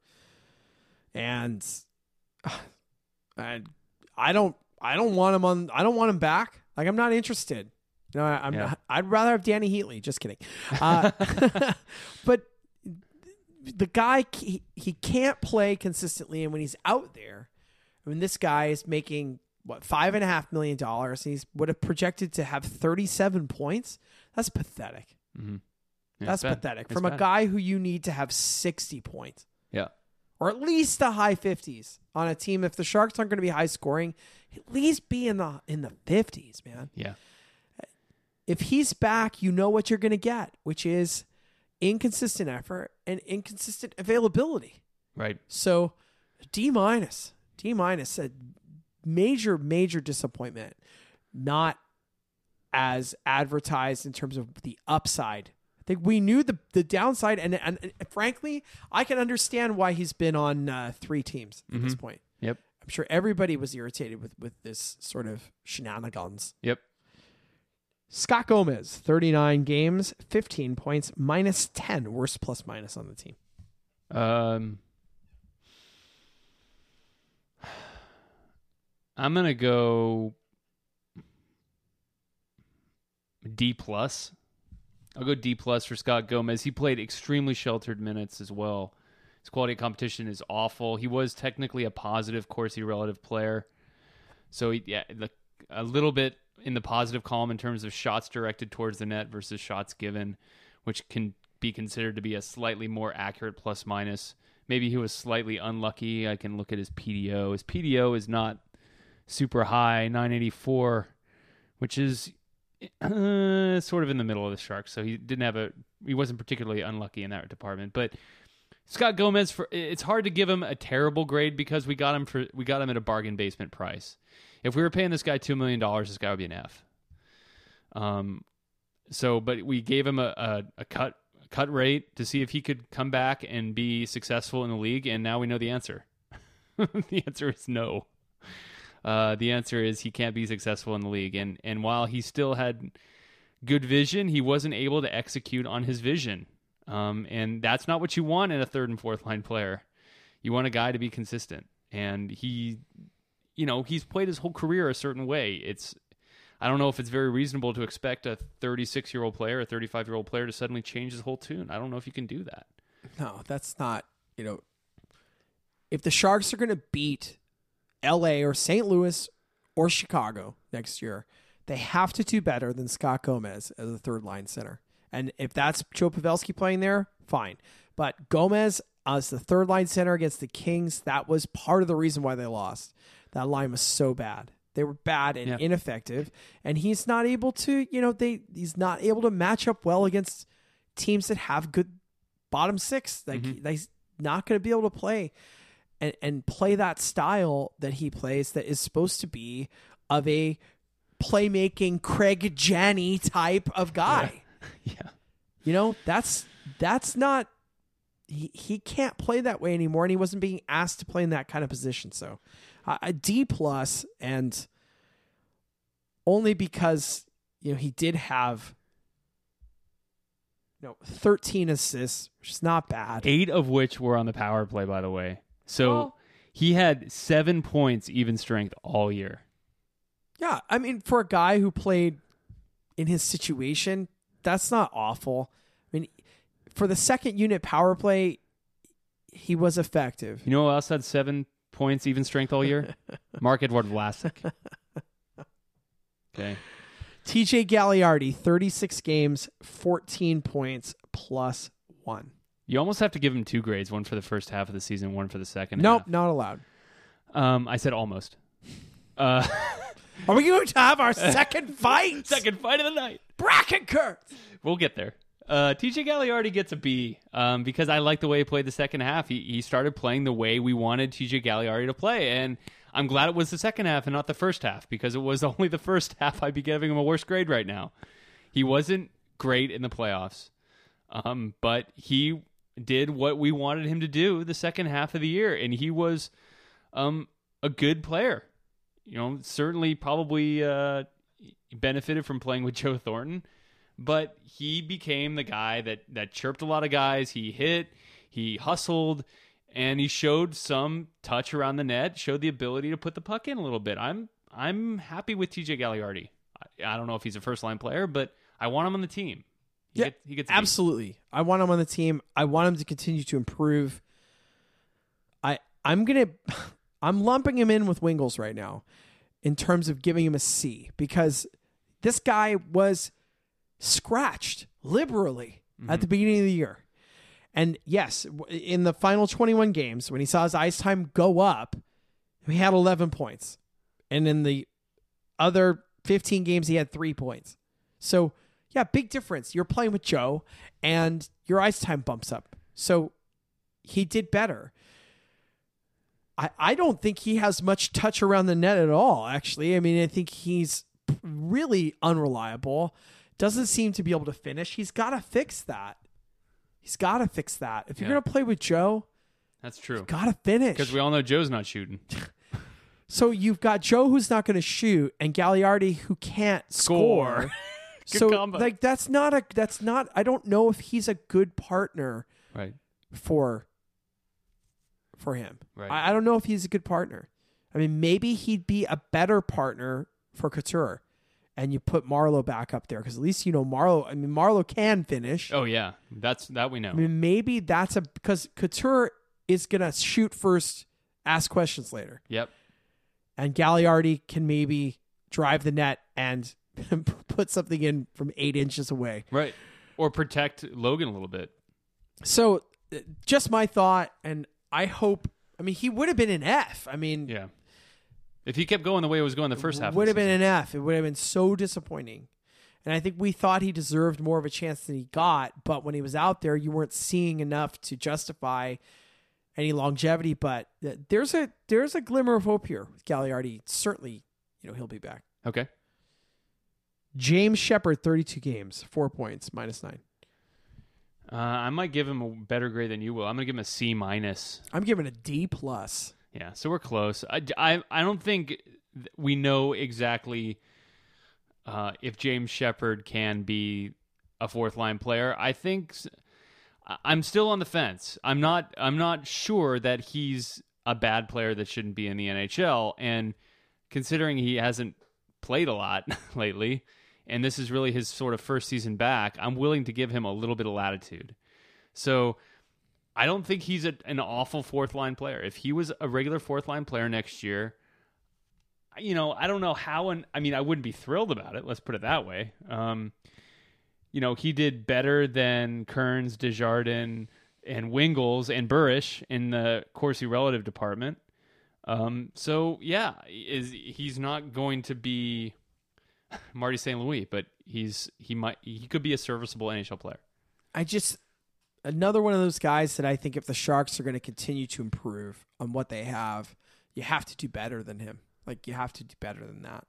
and uh, I, I don't, I don't want him on. I don't want him back. Like, I'm not interested. No, I, I'm. Yeah. Not, I'd rather have Danny Heatley. Just kidding. Uh, but the guy, he, he can't play consistently, and when he's out there, I mean, this guy is making what five and a half million dollars. He's would have projected to have thirty-seven points. That's pathetic. Mm-hmm. Yeah, That's it's bad. pathetic It's from a bad. guy who you need to have sixty points Yeah. or at least the high fifties on a team. If the Sharks aren't going to be high scoring, at least be in the in the fifties, man. Yeah. If he's back, you know what you're going to get, which is inconsistent effort and inconsistent availability. Right. So D minus, D minus, a major, major disappointment. Not as advertised in terms of the upside. I think we knew the the downside, and and, and frankly, I can understand why he's been on uh, three teams at this point. Yep. I'm sure everybody was irritated with with this sort of shenanigans. Yep. Scott Gomez, thirty-nine games, fifteen points, minus ten, worst plus minus on the team. Um, I'm gonna go D plus. I'll go D plus for Scott Gomez. He played extremely sheltered minutes as well. His quality of competition is awful. He was technically a positive Corsi relative player, so he, yeah, the, a little bit in the positive column in terms of shots directed towards the net versus shots given, which can be considered to be a slightly more accurate plus minus. Maybe he was slightly unlucky. I can look at his P D O. His P D O is not super high, nine eighty-four, which is uh, sort of in the middle of the Sharks, so he didn't have a he wasn't particularly unlucky in that department. But Scott Gomez, for it's hard to give him a terrible grade because we got him for we got him at a bargain basement price. If we were paying this guy two million dollars, this guy would be an F. Um, so but we gave him a, a, a cut a cut rate to see if he could come back and be successful in the league, and now we know the answer. The answer is no. Uh, the answer is he can't be successful in the league. And, and while he still had good vision, he wasn't able to execute on his vision. Um, and that's not what you want in a third and fourth line player. You want a guy to be consistent. And he, you know, he's played his whole career a certain way. It's, I don't know if it's very reasonable to expect a thirty-six-year-old player, a thirty-five-year-old player to suddenly change his whole tune. I don't know if you can do that. No, that's not, you know, if the Sharks are going to beat L A or Saint Louis or Chicago next year, they have to do better than Scott Gomez as a third line center. And if that's Joe Pavelski playing there, fine. But Gomez as the third line center against the Kings, that was part of the reason why they lost. That line was so bad. They were bad and yeah. ineffective. And he's not able to, you know, they he's not able to match up well against teams that have good bottom six. Like Mm-hmm. he's not going to be able to play And, and play that style that he plays that is supposed to be of a playmaking Craig Janney type of guy. Yeah. yeah. You know, that's that's not he, he can't play that way anymore, and he wasn't being asked to play in that kind of position. So uh, a D plus, and only because, you know, he did have you know thirteen assists, which is not bad. Eight of which were on the power play, by the way. So Well, he had seven points even strength all year. Yeah, I mean, for a guy who played in his situation, that's not awful. I mean, for the second unit power play, he was effective. You know who else had seven points even strength all year? Mark-Edouard Vlasic. Okay. T J Galliardi, thirty-six games, fourteen points, plus one. You almost have to give him two grades, one for the first half of the season, one for the second Nope, half. not allowed. Um, I said almost. Uh, Are we going to have our second fight? second fight of the night. Bracket curse. We'll get there. Uh, T J Galliardi gets a B um, because I like the way he played the second half. He he started playing the way we wanted T J Galliardi to play, and I'm glad it was the second half and not the first half, because it was only the first half I'd be giving him a worse grade right now. He wasn't great in the playoffs, um, but he did what we wanted him to do the second half of the year, and he was um, a good player. You know, certainly probably uh, benefited from playing with Joe Thornton, but he became the guy that, that chirped a lot of guys. He hit, he hustled, and he showed some touch around the net, showed the ability to put the puck in a little bit. I'm I'm happy with T J Galliardi. I, I don't know if he's a first-line player, but I want him on the team. He Yeah, gets, he gets a B. absolutely. I want him on the team. I want him to continue to improve. I I'm gonna I'm lumping him in with Wingles right now in terms of giving him a C, because this guy was scratched liberally mm-hmm. at the beginning of the year. And yes, in the final twenty-one games, when he saw his ice time go up, he had eleven points. And in the other fifteen games, he had three points. So, yeah, big difference. You're playing with Joe, and your ice time bumps up. So he did better. I, I don't think he has much touch around the net at all, actually. I mean, I think he's really unreliable. Doesn't seem to be able to finish. He's got to fix that. He's got to fix that. If you're Yeah. going to play with Joe, That's true. got to finish. Because we all know Joe's not shooting. So you've got Joe who's not going to shoot, and Galliardi who can't score. Score. Good so combo. like that's not a that's not. I don't know if he's a good partner Right. for for him. Right. I, I don't know if he's a good partner. I mean, maybe he'd be a better partner for Couture, and you put Marleau back up there because at least you know Marleau. I mean, Marleau can finish. Oh, yeah. That's that we know. I mean, maybe that's a because Couture is gonna shoot first, ask questions later. Yep. And Galliardi can maybe drive the net and put something in from eight inches away. Right. Or protect Logan a little bit. So uh, just my thought, and I hope, I mean, he would have been an F. I mean, Yeah. If he kept going the way it was going the first half, would of have the been season. an F. It would have been so disappointing. And I think we thought he deserved more of a chance than he got. But when he was out there, you weren't seeing enough to justify any longevity. But there's a there's a glimmer of hope here with Gagliardi. Certainly, you know, he'll be back. Okay. James Shepard, thirty-two games, four points, minus nine. Uh, I might give him a better grade than you will. I'm going to give him a C minus. I'm giving a D plus. Yeah, so we're close. I, I, I don't think we know exactly uh, if James Shepard can be a fourth line player. I think I'm still on the fence. I'm not. I'm not sure that he's a bad player that shouldn't be in the N H L. And considering he hasn't played a lot lately, and this is really his sort of first season back, I'm willing to give him a little bit of latitude. So I don't think he's a, an awful fourth line player. If he was a regular fourth line player next year, you know, I don't know how, and I mean, I wouldn't be thrilled about it. Let's put it that way. Um, you know, he did better than Kearns, Desjardins, and Wingles and Burish in the Corsi relative department. Um, so yeah, is he's not going to be Marty Saint Louis, but he's he might he could be a serviceable N H L player. I just another one of those guys that I think if the Sharks are going to continue to improve on what they have, you have to do better than him. Like you have to do better than that.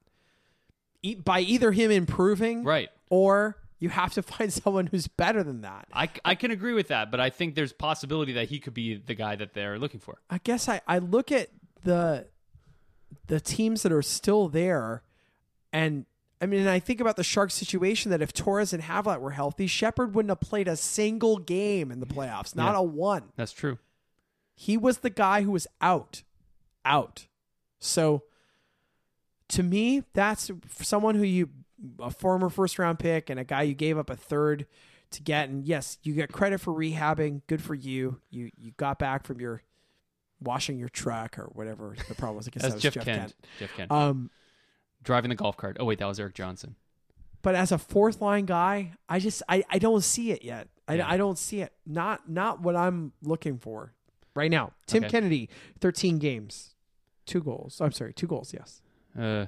E- by either him improving, right, or you have to find someone who's better than that. I, I can agree with that, but I think there's possibility that he could be the guy that they're looking for. I guess I, I look at the the teams that are still there, and I mean, I think about the Sharks situation that if Torres and Havlat were healthy, Shepard wouldn't have played a single game in the playoffs, not yeah, a one. That's true. He was the guy who was out, out. So to me, that's someone who you, a former first round pick and a guy you gave up a third to get. And yes, you get credit for rehabbing. Good for you. You you got back from your washing your truck or whatever the problem was. I guess That's that was Jeff, Jeff Kent. Kent. Jeff Kent. Um, Driving the golf cart. Oh, wait, that was Eric Johnson. But as a fourth line guy, I just I, I don't see it yet. I, Yeah. I don't see it. Not not what I'm looking for right now. Tim Okay. Kennedy, thirteen games, two goals. I'm sorry, two goals. Yes. Uh,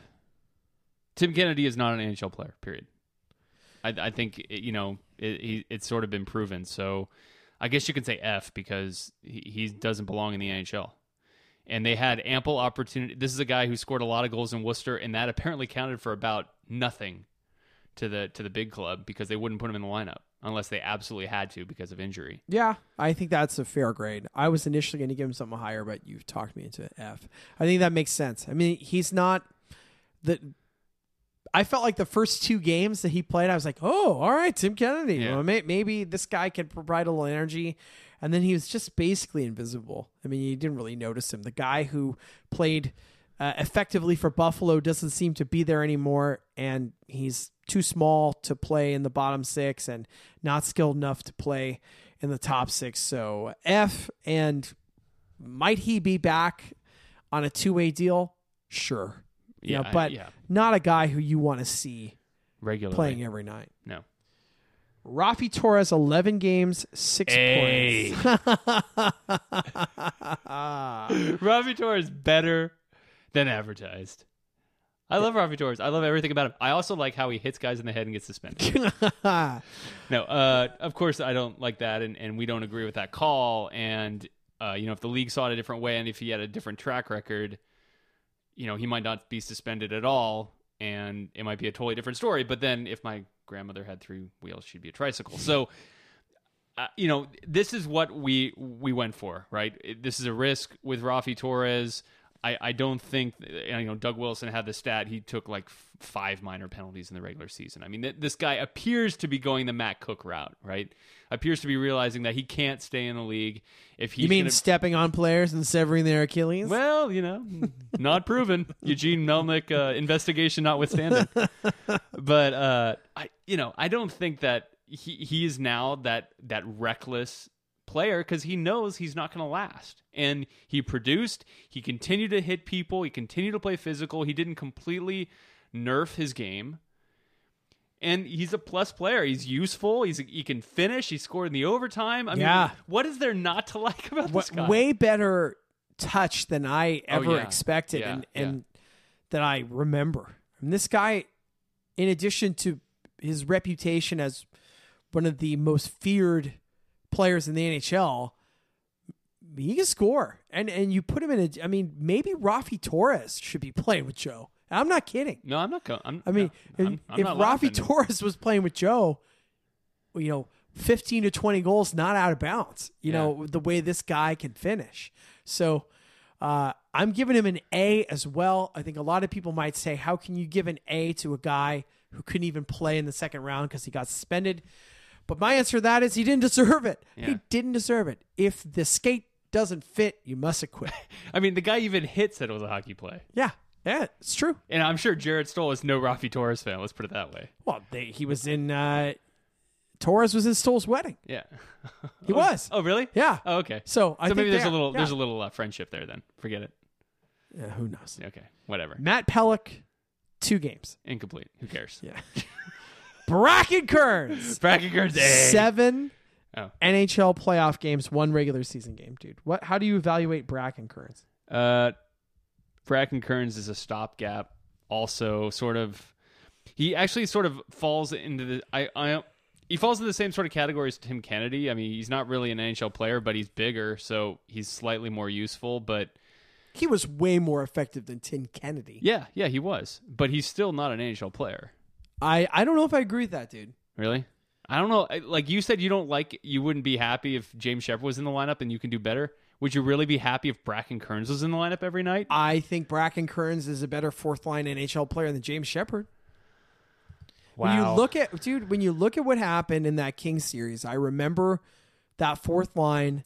Tim Kennedy is not an N H L player, period. I, I think, you know, it, he, it's sort of been proven. So I guess you could say F because he, he doesn't belong in the N H L. And they had ample opportunity. This is a guy who scored a lot of goals in Worcester, and that apparently counted for about nothing to the to the big club because they wouldn't put him in the lineup unless they absolutely had to because of injury. Yeah, I think that's a fair grade. I was initially going to give him something higher, but you've talked me into F. I think that makes sense. I mean, he's not the. I felt like the first two games that he played, I was like, oh, all right, Tim Kennedy. Yeah. Well, may, maybe this guy can provide a little energy. And then he was just basically invisible. I mean, you didn't really notice him. The guy who played uh, effectively for Buffalo doesn't seem to be there anymore, and he's too small to play in the bottom six and not skilled enough to play in the top six. So F, and might he be back on a two-way deal? Sure. You Yeah, know, but yeah. not a guy who you want to see Regularly. playing every night. No. Rafi Torres, eleven games, six Hey. points. Rafi Torres better than advertised. I love Rafi Torres. I love everything about him. I also like how he hits guys in the head and gets suspended. No, uh, of course I don't like that, and, and we don't agree with that call. And uh, you know, if the league saw it a different way, and if he had a different track record, you know, he might not be suspended at all, and it might be a totally different story. But then, if my grandmother had three wheels, she'd be a tricycle. So, uh, you know, this is what we we went for, right? This is a risk with Rafi Torres. I, I don't think, you know, Doug Wilson had the stat. He took like f- five minor penalties in the regular season. I mean, th- this guy appears to be going the Matt Cook route, right? Appears to be realizing that he can't stay in the league if he's You mean gonna... stepping on players and severing their Achilles? Well, you know, not proven. Eugene Melnick uh, investigation notwithstanding. But uh, I, you know, I don't think that he he is now that that reckless player because he knows he's not going to last. And he produced. He continued to hit people. He continued to play physical. He didn't completely nerf his game. And he's a plus player. He's useful. He's he can finish. He scored in the overtime. I Yeah. mean, what is there not to like about this guy? Way better touch than I Oh, ever yeah. expected Yeah, and, yeah. and that I remember. And this guy, in addition to his reputation as one of the most feared players in the N H L, he can score. And and you put him in a, I mean, maybe Rafi Torres should be playing with Joe. I'm not kidding. No, I'm not. Co- I'm, I mean, no, if, I'm, I'm if not Rafi laughing. Torres was playing with Joe, you know, fifteen to twenty goals, not out of bounds, you Yeah. know, the way this guy can finish. So uh, I'm giving him an A as well. I think a lot of people might say, how can you give an A to a guy who couldn't even play in the second round because he got suspended? But my answer to that is he didn't deserve it. Yeah. He didn't deserve it. If the skate doesn't fit, you must acquit. I mean, the guy even hit said it was a hockey play. yeah, yeah, it's true. And I'm sure Jared Stoll is no Rafi Torres fan. Let's put it that way. Well, they, he was in, uh, Torres was in Stoll's wedding. Yeah. He was. Oh, really? Yeah. Oh, okay. So I so think maybe there's they a are. little Yeah. there's a little uh, friendship there then. Forget it. Yeah, who knows? Okay. Whatever. Matt Pellick, two games. Incomplete. Who cares? Yeah. Bracken Kearns, Bracken Kearns. seven Oh. N H L playoff games, one regular season game, dude. What? How do you evaluate Bracken Kearns? Uh, Bracken Kearns is a stopgap. Also, sort of, he actually sort of falls into the. I, I he falls into the same sort of category as Tim Kennedy. I mean, he's not really an N H L player, but he's bigger, so he's slightly more useful. But He was way more effective than Tim Kennedy. yeah, yeah, he was. But he's still not an N H L player. I, I don't know if I agree with that, dude. Really? I don't know. I- Like you said, you don't like. You wouldn't be happy if James Shepard was in the lineup and you can do better. Would you really be happy if Bracken Kearns was in the lineup every night? I think Bracken Kearns is a better fourth line N H L player than James Shepard. When you look at dude, when you look at what happened in that Kings series, I remember that fourth line.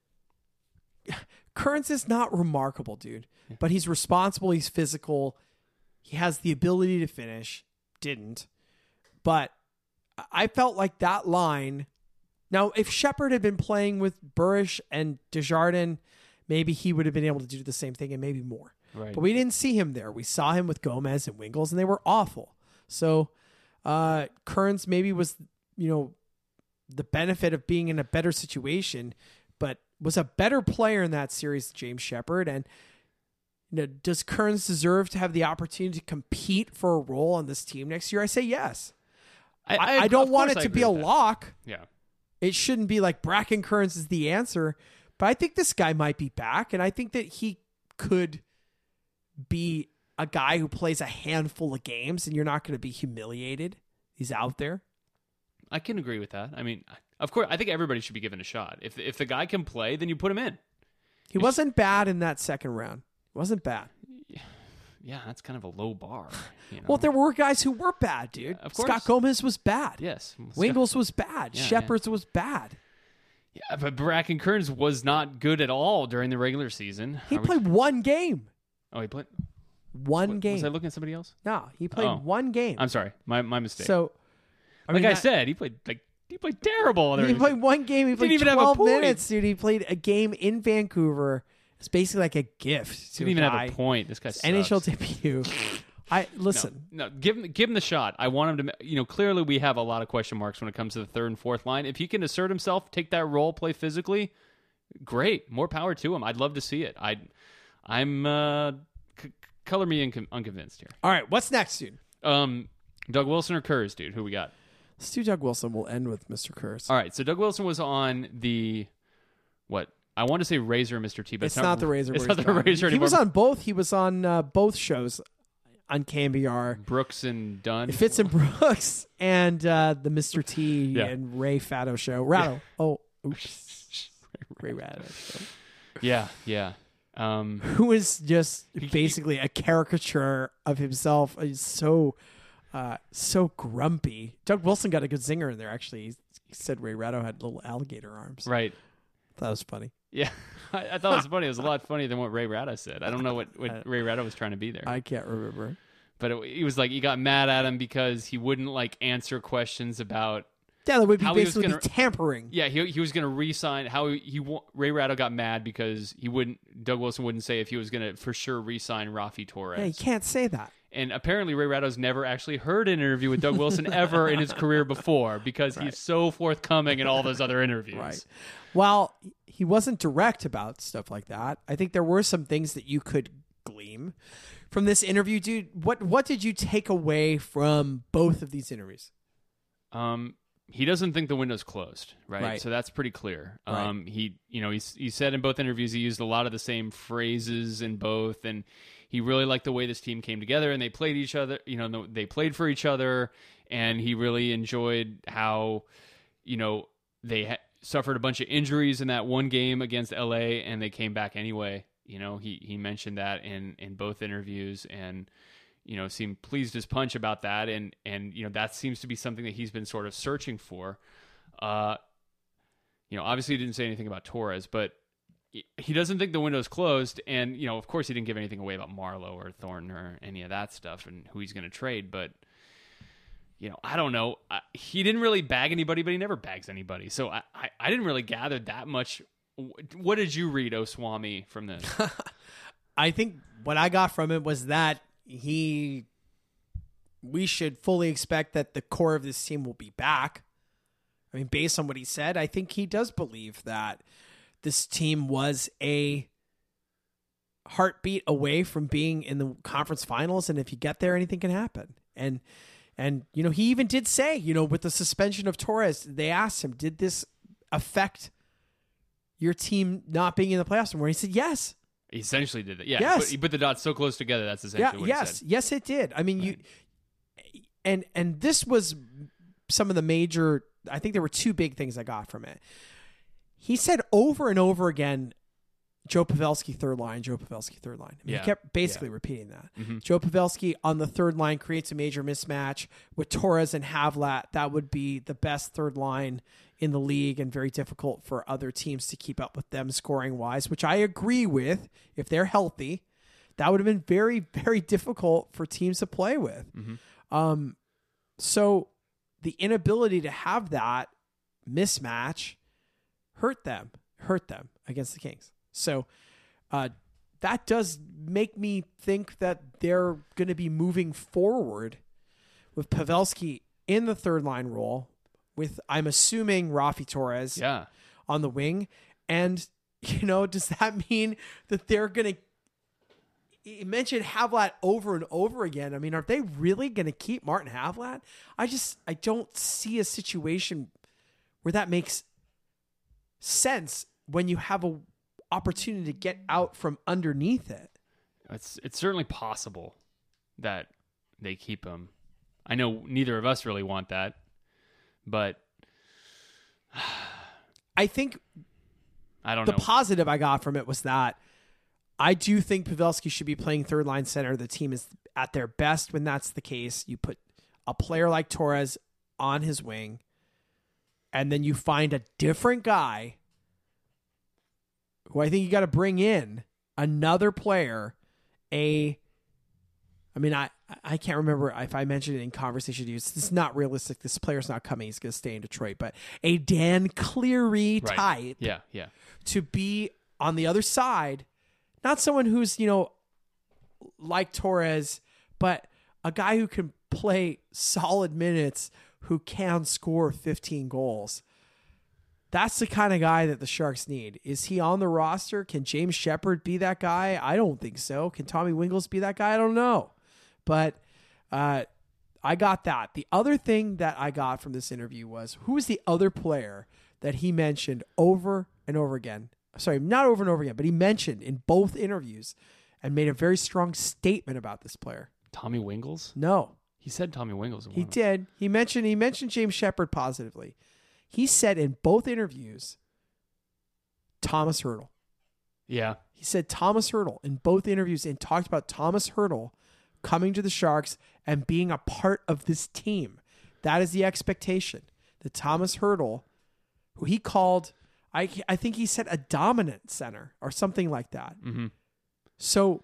Kearns is not remarkable, dude, but he's responsible. He's physical. He has the ability to finish. Didn't, but I felt like that line. Now, if Shepard had been playing with Burish and Desjardins, maybe he would have been able to do the same thing and maybe more. Right. But we didn't see him there. We saw him with Gomez and Wingles, and they were awful. So uh, Kearns maybe was, you know, the benefit of being in a better situation, but was a better player in that series than James Shepard. And you know, does Kearns deserve to have the opportunity to compete for a role on this team next year? I say yes. I, I, don't of want course it I to agree be a with that. lock. Yeah. It shouldn't be like Bracken Kearns is the answer, but I think this guy might be back, and I think that he could be a guy who plays a handful of games, and you're not going to be humiliated. He's out there. I can agree with that. I mean, of course, I think everybody should be given a shot. If if the guy can play, then you put him in. He wasn't bad in that second round. He wasn't bad. Yeah, that's kind of a low bar. You know? Well, there were guys who were bad, dude. of course. Scott Gomez was bad. yes, Wingles was bad. Yeah, Shepherd's was bad. Yeah, but Bracken Kearns was not good at all during the regular season. He Are we- played one game. Oh, he played. One game. Was I looking at somebody else? no, he played Oh. one game. I'm sorry, my my mistake. so, I like mean, I that- said, he played like he played terrible. He during- played one game. He Didn't played even have a twelve point. minutes, dude. He played a game in Vancouver. It's basically like a gift. To Didn't even guy. have a point. This guy sucks. N H L debut. I listen. No, give him give him the shot. I want him to. You know, clearly we have a lot of question marks when it comes to the third and fourth line. If he can assert himself, take that role, play physically, great. More power to him. I'd love to see it. I, I'm uh, c- color me incon- unconvinced here. All right, what's next, dude? Um, Doug Wilson or Kurz, dude? Who we got? Let's do Doug Wilson. We'll end with Mister Kurz. All right. So Doug Wilson was on the what? I want to say Razor, Mister T, but It's not the Razor. It's where not he's the gone. Razor He anymore. was on both. He was on uh, both shows on K M B R. Brooks and Dunn. Fitz and Brooks and uh, the Mister T Yeah. and Ray Fatto show. Ratto. Oh, oops. Ray Ratto show. Yeah, yeah. Um, Who is just basically a caricature of himself. He's so, uh, so grumpy. Doug Wilson got a good zinger in there. Actually, he said Ray Ratto had little alligator arms. right. That was funny. Yeah, I, I thought it was funny. It was a lot funnier than what Ray Ratto said. I don't know what, Uh, what Ray Ratto was trying to be there, I can't remember. but it, he was like he got mad at him because he wouldn't like answer questions about. Yeah, that would be How he was basically gonna- tampering. Yeah, he he was going to re-sign. How he, he wa- Ray Ratto got mad because he wouldn't. Doug Wilson wouldn't say if he was going to for sure re-sign Rafi Torres. Yeah, you can't say that. And apparently Ray Ratto's never actually heard an interview with Doug Wilson ever in his career before because he's so forthcoming in all those other interviews. Right. While he wasn't direct about stuff like that, I think there were some things that you could glean from this interview, dude. What what did you take away from both of these interviews? Um, he doesn't think the window's closed, right? Right. So that's pretty clear. Right. Um, he, you know, he he said in both interviews he used a lot of the same phrases in both, and he really liked the way this team came together and they played each other. You know, they played for each other, and he really enjoyed how, you know, they ha- suffered a bunch of injuries in that one game against L A, and they came back anyway. You know, he he mentioned that in in both interviews, and you know, seemed pleased as punch about that. And, and, you know, that seems to be something that he's been sort of searching for. Uh, you know, obviously he didn't say anything about Torres, but he doesn't think the window's closed. And, you know, of course he didn't give anything away about Marlowe or Thornton or any of that stuff and who he's going to trade. But, you know, I don't know. I, he didn't really bag anybody, but he never bags anybody. So I, I, I didn't really gather that much. What did you read, Oswami, from this? I think what I got from it was that he, we should fully expect that the core of this team will be back. I mean, based on what he said, I think he does believe that this team was a heartbeat away from being in the conference finals. And if you get there, anything can happen. And, and, you know, he even did say, you know, with the suspension of Torres, they asked him, did this affect your team not being in the playoffs anymore? He said, yes. He essentially did that. Yeah. Yes. But he put the dots so close together. That's essentially Yeah, what yes, he said. yes, it did. I mean, right. you, and, and this was some of the major, I think there were two big things I got from it. He said over and over again, Joe Pavelski third line, Joe Pavelski third line. I mean, Yeah. He kept basically Yeah. repeating that. Mm-hmm. Joe Pavelski on the third line creates a major mismatch with Torres and Havlat. That would be the best third line in the league and very difficult for other teams to keep up with them scoring wise, which I agree with. If they're healthy, that would have been very, very difficult for teams to play with. Mm-hmm. Um, so the inability to have that mismatch hurt them, hurt them against the Kings. So uh, that does make me think that they're going to be moving forward with Pavelski in the third line role with, I'm assuming, Rafi Torres Yeah. on the wing. And, you know, does that mean that they're going to, you mentioned Havlat over and over again. I mean, are they really going to keep Martin Havlat? I just, I don't see a situation where that makes sense when you have a opportunity to get out from underneath it. It's it's certainly possible that they keep him. I know neither of us really want that, but I think I don't the know. positive I got from it was that I do think Pavelski should be playing third line center. The team is at their best when that's the case. You put a player like Torres on his wing, and then you find a different guy who I think you got to bring in, another player, a, I mean, I, I can't remember if I mentioned it in conversation to you. This is not realistic. This player's not coming. He's going to stay in Detroit. But a Dan Cleary Right. type Yeah, yeah. to be on the other side, not someone who's, you know, like Torres, but a guy who can play solid minutes, who can score fifteen goals. That's the kind of guy that the Sharks need. Is he on the roster? Can James Shepherd be that guy? I don't think so. Can Tommy Wingles be that guy? I don't know. But uh, I got that. The other thing that I got from this interview was, who is the other player that he mentioned over and over again? Sorry, not over and over again, but he mentioned in both interviews and made a very strong statement about this player. Tommy Wingles? No. He said Tommy Wingles. in He one of them. did. He mentioned he mentioned James Shepherd positively. He said in both interviews, Thomas Hertl. Yeah. He said Thomas Hertl in both interviews and talked about Thomas Hertl coming to the Sharks and being a part of this team. That is the expectation. That Thomas Hertl, who he called, I, I think he said a dominant center or something like that. Mm-hmm. So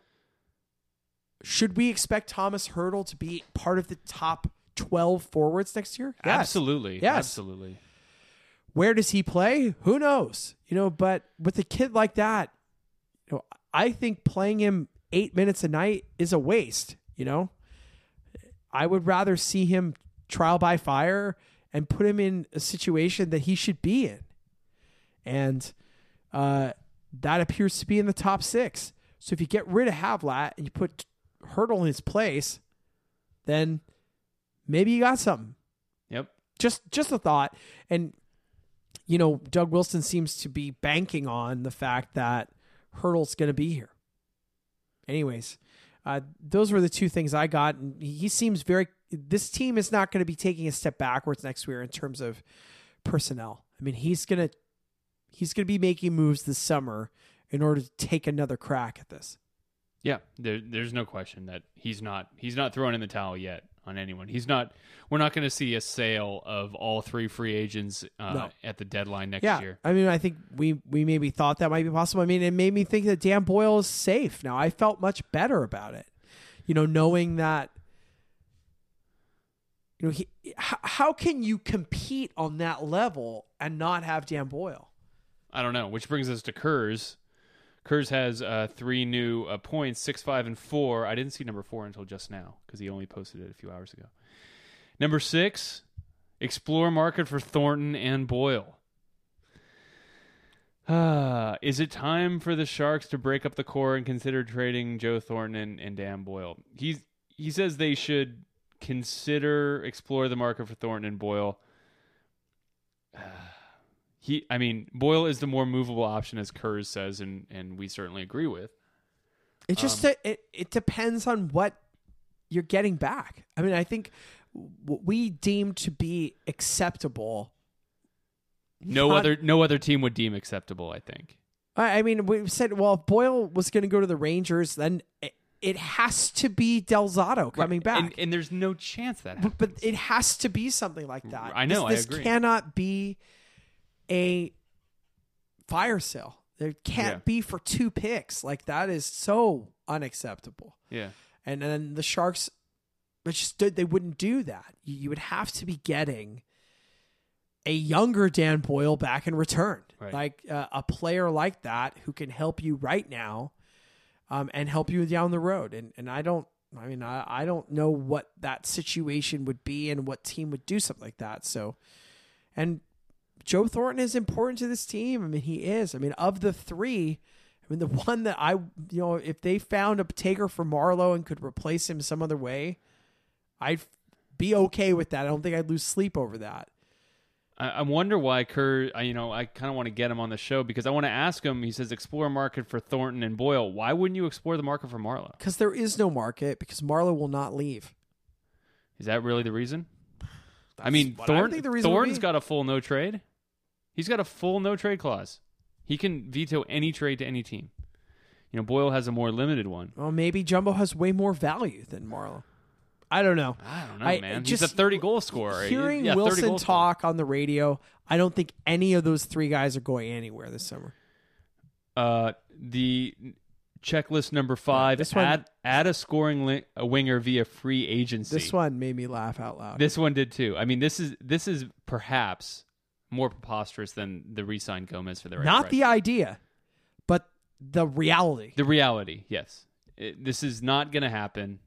should we expect Thomas Hertl to be part of the top twelve forwards next year? Yes. Absolutely. Yes. Absolutely. Where does he play? Who knows? You know, but with a kid like that, you know, I think playing him eight minutes a night is a waste. You know, I would rather see him trial by fire and put him in a situation that he should be in. And uh, that appears to be in the top six. So if you get rid of Havlat and you put Hertl in his place, then maybe you got something. Yep. just just a thought. And you know, Doug Wilson seems to be banking on the fact that Hurdle's going to be here. Anyways, uh, those were the two things I got. And he seems very. This team is not going to be taking a step backwards next year in terms of personnel. I mean, he's gonna he's gonna be making moves this summer in order to take another crack at this. Yeah, there, there's no question that he's not he's not throwing in the towel yet on anyone. He's not. We're not going to see a sale of all three free agents uh, No. at the deadline next Yeah, year. I mean, I think we we maybe thought that might be possible. I mean, it made me think that Dan Boyle is safe now. I felt much better about it, you know, knowing that. You know, he, how, how can you compete on that level and not have Dan Boyle? I don't know. Which brings us to Kurz. Kurz has uh, three new uh, points, six, five, and four. I didn't see number four until just now because he only posted it a few hours ago. Number six, explore market for Thornton and Boyle. Uh, is it time for the Sharks to break up the core and consider trading Joe Thornton and, and Dan Boyle? He's, he says they should consider explore the market for Thornton and Boyle. Uh, he, I mean, Boyle is the more movable option, as Kurz says, and, and we certainly agree with. It just Um, it it depends on what you're getting back. I mean, I think what we deem to be acceptable. No not- other no other team would deem acceptable, I think. I I mean, we said, well, if Boyle was going to go to the Rangers, then it, it has to be Del Zotto coming back. And, and there's no chance that happens. But, but it has to be something like that. I know, I This, this agree. cannot be a fire sale. There can't Yeah. be for two picks. Like, that is so unacceptable. Yeah. And then the Sharks, they just they wouldn't do that. You, you would have to be getting a younger Dan Boyle back in return, Right. like uh, a player like that who can help you right now, um, and help you down the road. And and I don't, I mean, I, I don't know what that situation would be and what team would do something like that. So, and Joe Thornton is important to this team. I mean, he is. I mean, of the three, I mean, the one that I, you know, if they found a taker for Marlowe and could replace him some other way, I'd be okay with that. I don't think I'd lose sleep over that. I, I wonder why Kerr, I, you know, I kind of want to get him on the show because I want to ask him, he says, explore market for Thornton and Boyle. Why wouldn't you explore the market for Marlowe? Because there is no market, because Marlowe will not leave. Is that really the reason? I mean, what I Thorn, think the reason would Thornton's be. got a full no trade. He's got a full no trade clause. He can veto any trade to any team. You know, Boyle has a more limited one. Well, maybe Jumbo has way more value than Marlowe. I don't know. I don't know, I- man. just He's a thirty goal scorer. Hearing Yeah, thirty Wilson goal scorer. talk on the radio, I don't think any of those three guys are going anywhere this summer. Uh, the checklist number five, this one- add, add a scoring li- a winger via free agency. This one made me laugh out loud. This one did too. I mean, this is this is perhaps more preposterous than the re-sign Gomez for the right Not price. the idea, but the reality. The reality, yes. It, this is not going to happen.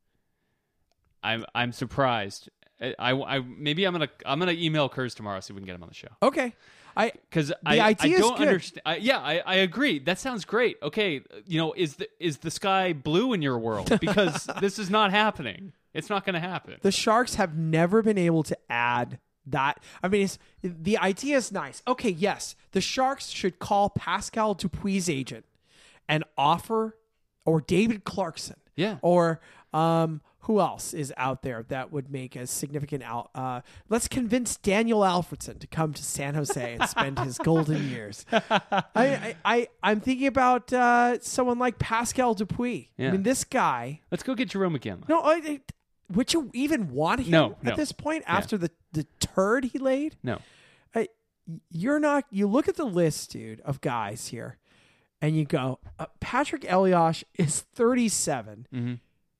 I'm I'm surprised. I, I, I maybe I'm gonna I'm gonna email Kurz tomorrow see if we can get him on the show Okay. I because I, idea I is don't good. understand. I, yeah, I, I agree. That sounds great. Okay, you know, is the is the sky blue in your world? Because this is not happening. It's not going to happen. the Sharks have never been able to add that. I mean, it's, the idea is nice. Okay, yes, the Sharks should call Pascal Dupuy's agent and offer, or David Clarkson. Yeah. Or um, who else is out there that would make a significant out? Uh, let's convince Daniel Alfredson to come to San Jose and spend his golden years. I, I, I I'm thinking about uh, someone like Pascal Dupuis. Yeah. I mean, this guy. Let's go get Jerome McGinley. No, I, I- would you even want him No, at no. this point Yeah. after the, the turd he laid? No. I, you're not. You look at the list, dude, of guys here, and you go, uh, Patrick Elias is thirty-seven. Mm-hmm.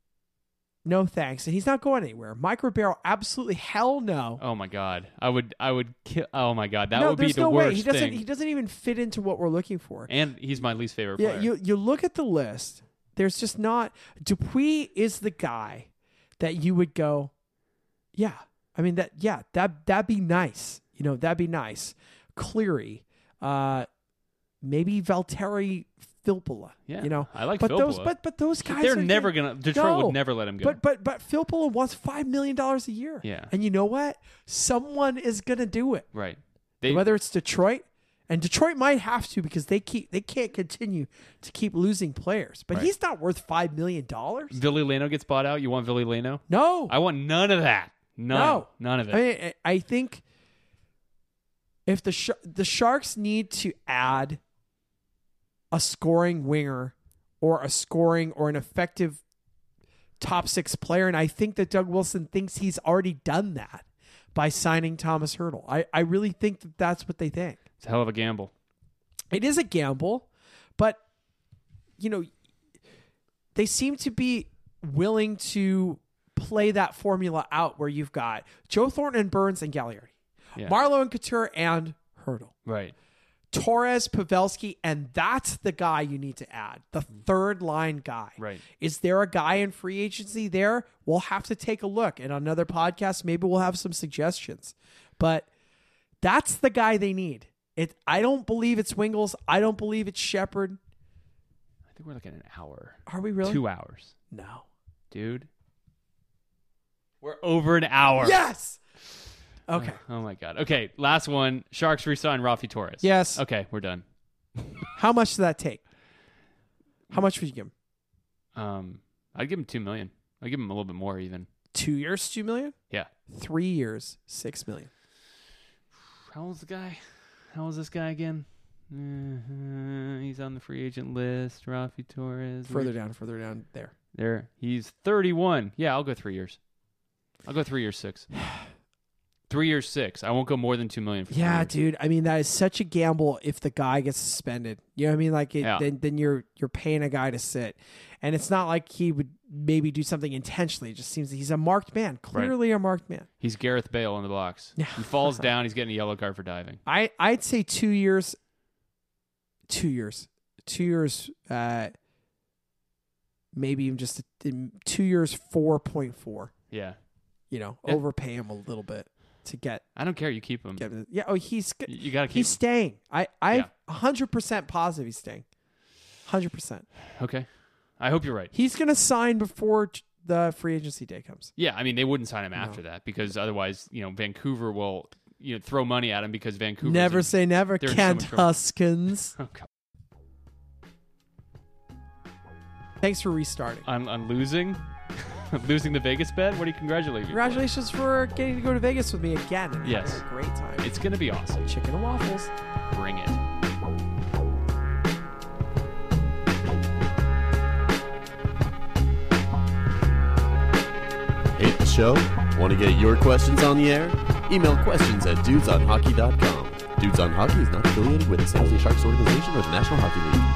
No thanks, and he's not going anywhere. Mike Ribeiro, absolutely hell no. Oh my God, I would I would kill. Oh my God, that no, would be there's the no worst way. He doesn't. thing. He doesn't even fit into what we're looking for. And he's my least favorite Yeah, player. you you look at the list. There's just not. Dupuis is the guy that you would go, yeah. I mean that. Yeah, that that'd be nice. You know, that'd be nice. Cleary, uh, maybe Valtteri Filppula. Yeah, you know, I like but those, Filppula. but but those guys, They're are never getting- gonna. Detroit No. would never let him go. But but but Filppula wants five million dollars a year. Yeah. and you know what? Someone is gonna do it. right. They, Whether it's Detroit, and Detroit might have to because they keep they can't continue to keep losing players. But Right. he's not worth five million dollars. Villy Leno gets bought out. You want Villy Leno? No, I want none of that. None. No. None of it. I mean, I- I think if the Sh- the Sharks need to add a scoring winger or a scoring or an effective top six player, and I think that Doug Wilson thinks he's already done that by signing Thomas Hertl. I, I really think that that's what they think. It's a hell of a gamble. It is a gamble, but you know, they seem to be willing to play that formula out where you've got Joe Thornton and Burns and Gagliardi, Yeah. Marleau and Couture and Hertl, Right. Torres, Pavelski, and that's the guy you need to add, the third line guy. Right. Is there a guy in free agency there? We'll have to take a look. And on another podcast, maybe we'll have some suggestions. But that's the guy they need. It. I don't believe it's Wingles. I don't believe it's Shepherd. I think we're looking at an hour. Are we really? Two hours. No. Dude. We're over an hour. Yes. Okay. Oh my god. Okay, last one. Sharks re-sign Rafi Torres. Yes. Okay, we're done. How much did that take? How much would you give him? Um, I'd give him two million. I'd give him a little bit more even. Two years, two million? Yeah. Three years, six million. How old's the guy? How old's this guy again? Uh, he's on the free agent list. Rafi Torres. Further down, further down there. There. He's thirty-one. Yeah, I'll go three years. I'll go three years six. Three years six. I won't go more than two million for Yeah, three years. dude. I mean, that is such a gamble if the guy gets suspended. You know what I mean? Like, it, Yeah. then then you're you're paying a guy to sit, and it's not like he would maybe do something intentionally. It just seems that he's a marked man, clearly a marked man. He's Gareth Bale in the box. Yeah. He falls down. He's getting a yellow card for diving. I I'd say two years. Two years. Two years. Uh, maybe even just a, two years. Four point four. Yeah. You know, Yeah. overpay him a little bit to get I don't care. You keep him. get. Yeah. Oh, he's You- You got to keep he's staying. I I Yeah. a hundred percent positive he's staying. Hundred percent. him. Okay. I hope you're right. He's gonna sign before t- the free agency day comes. Yeah, I mean they wouldn't sign him after that because otherwise, you know, Vancouver will you know throw money at him because Vancouver Never say never, they're in so Kent much trouble. Huskins. Oh, God. Thanks for restarting. on on losing losing the Vegas bet. What do you congratulate me? for? Congratulations for getting to go to Vegas with me again. and Yes. having a great time. It's gonna be awesome. Chicken and waffles. Bring it. Hate the show? Want to get your questions on the air? Email questions at dudesonhockey dot com. Dudes on Hockey is not affiliated with the San Jose Sharks organization or the National Hockey League.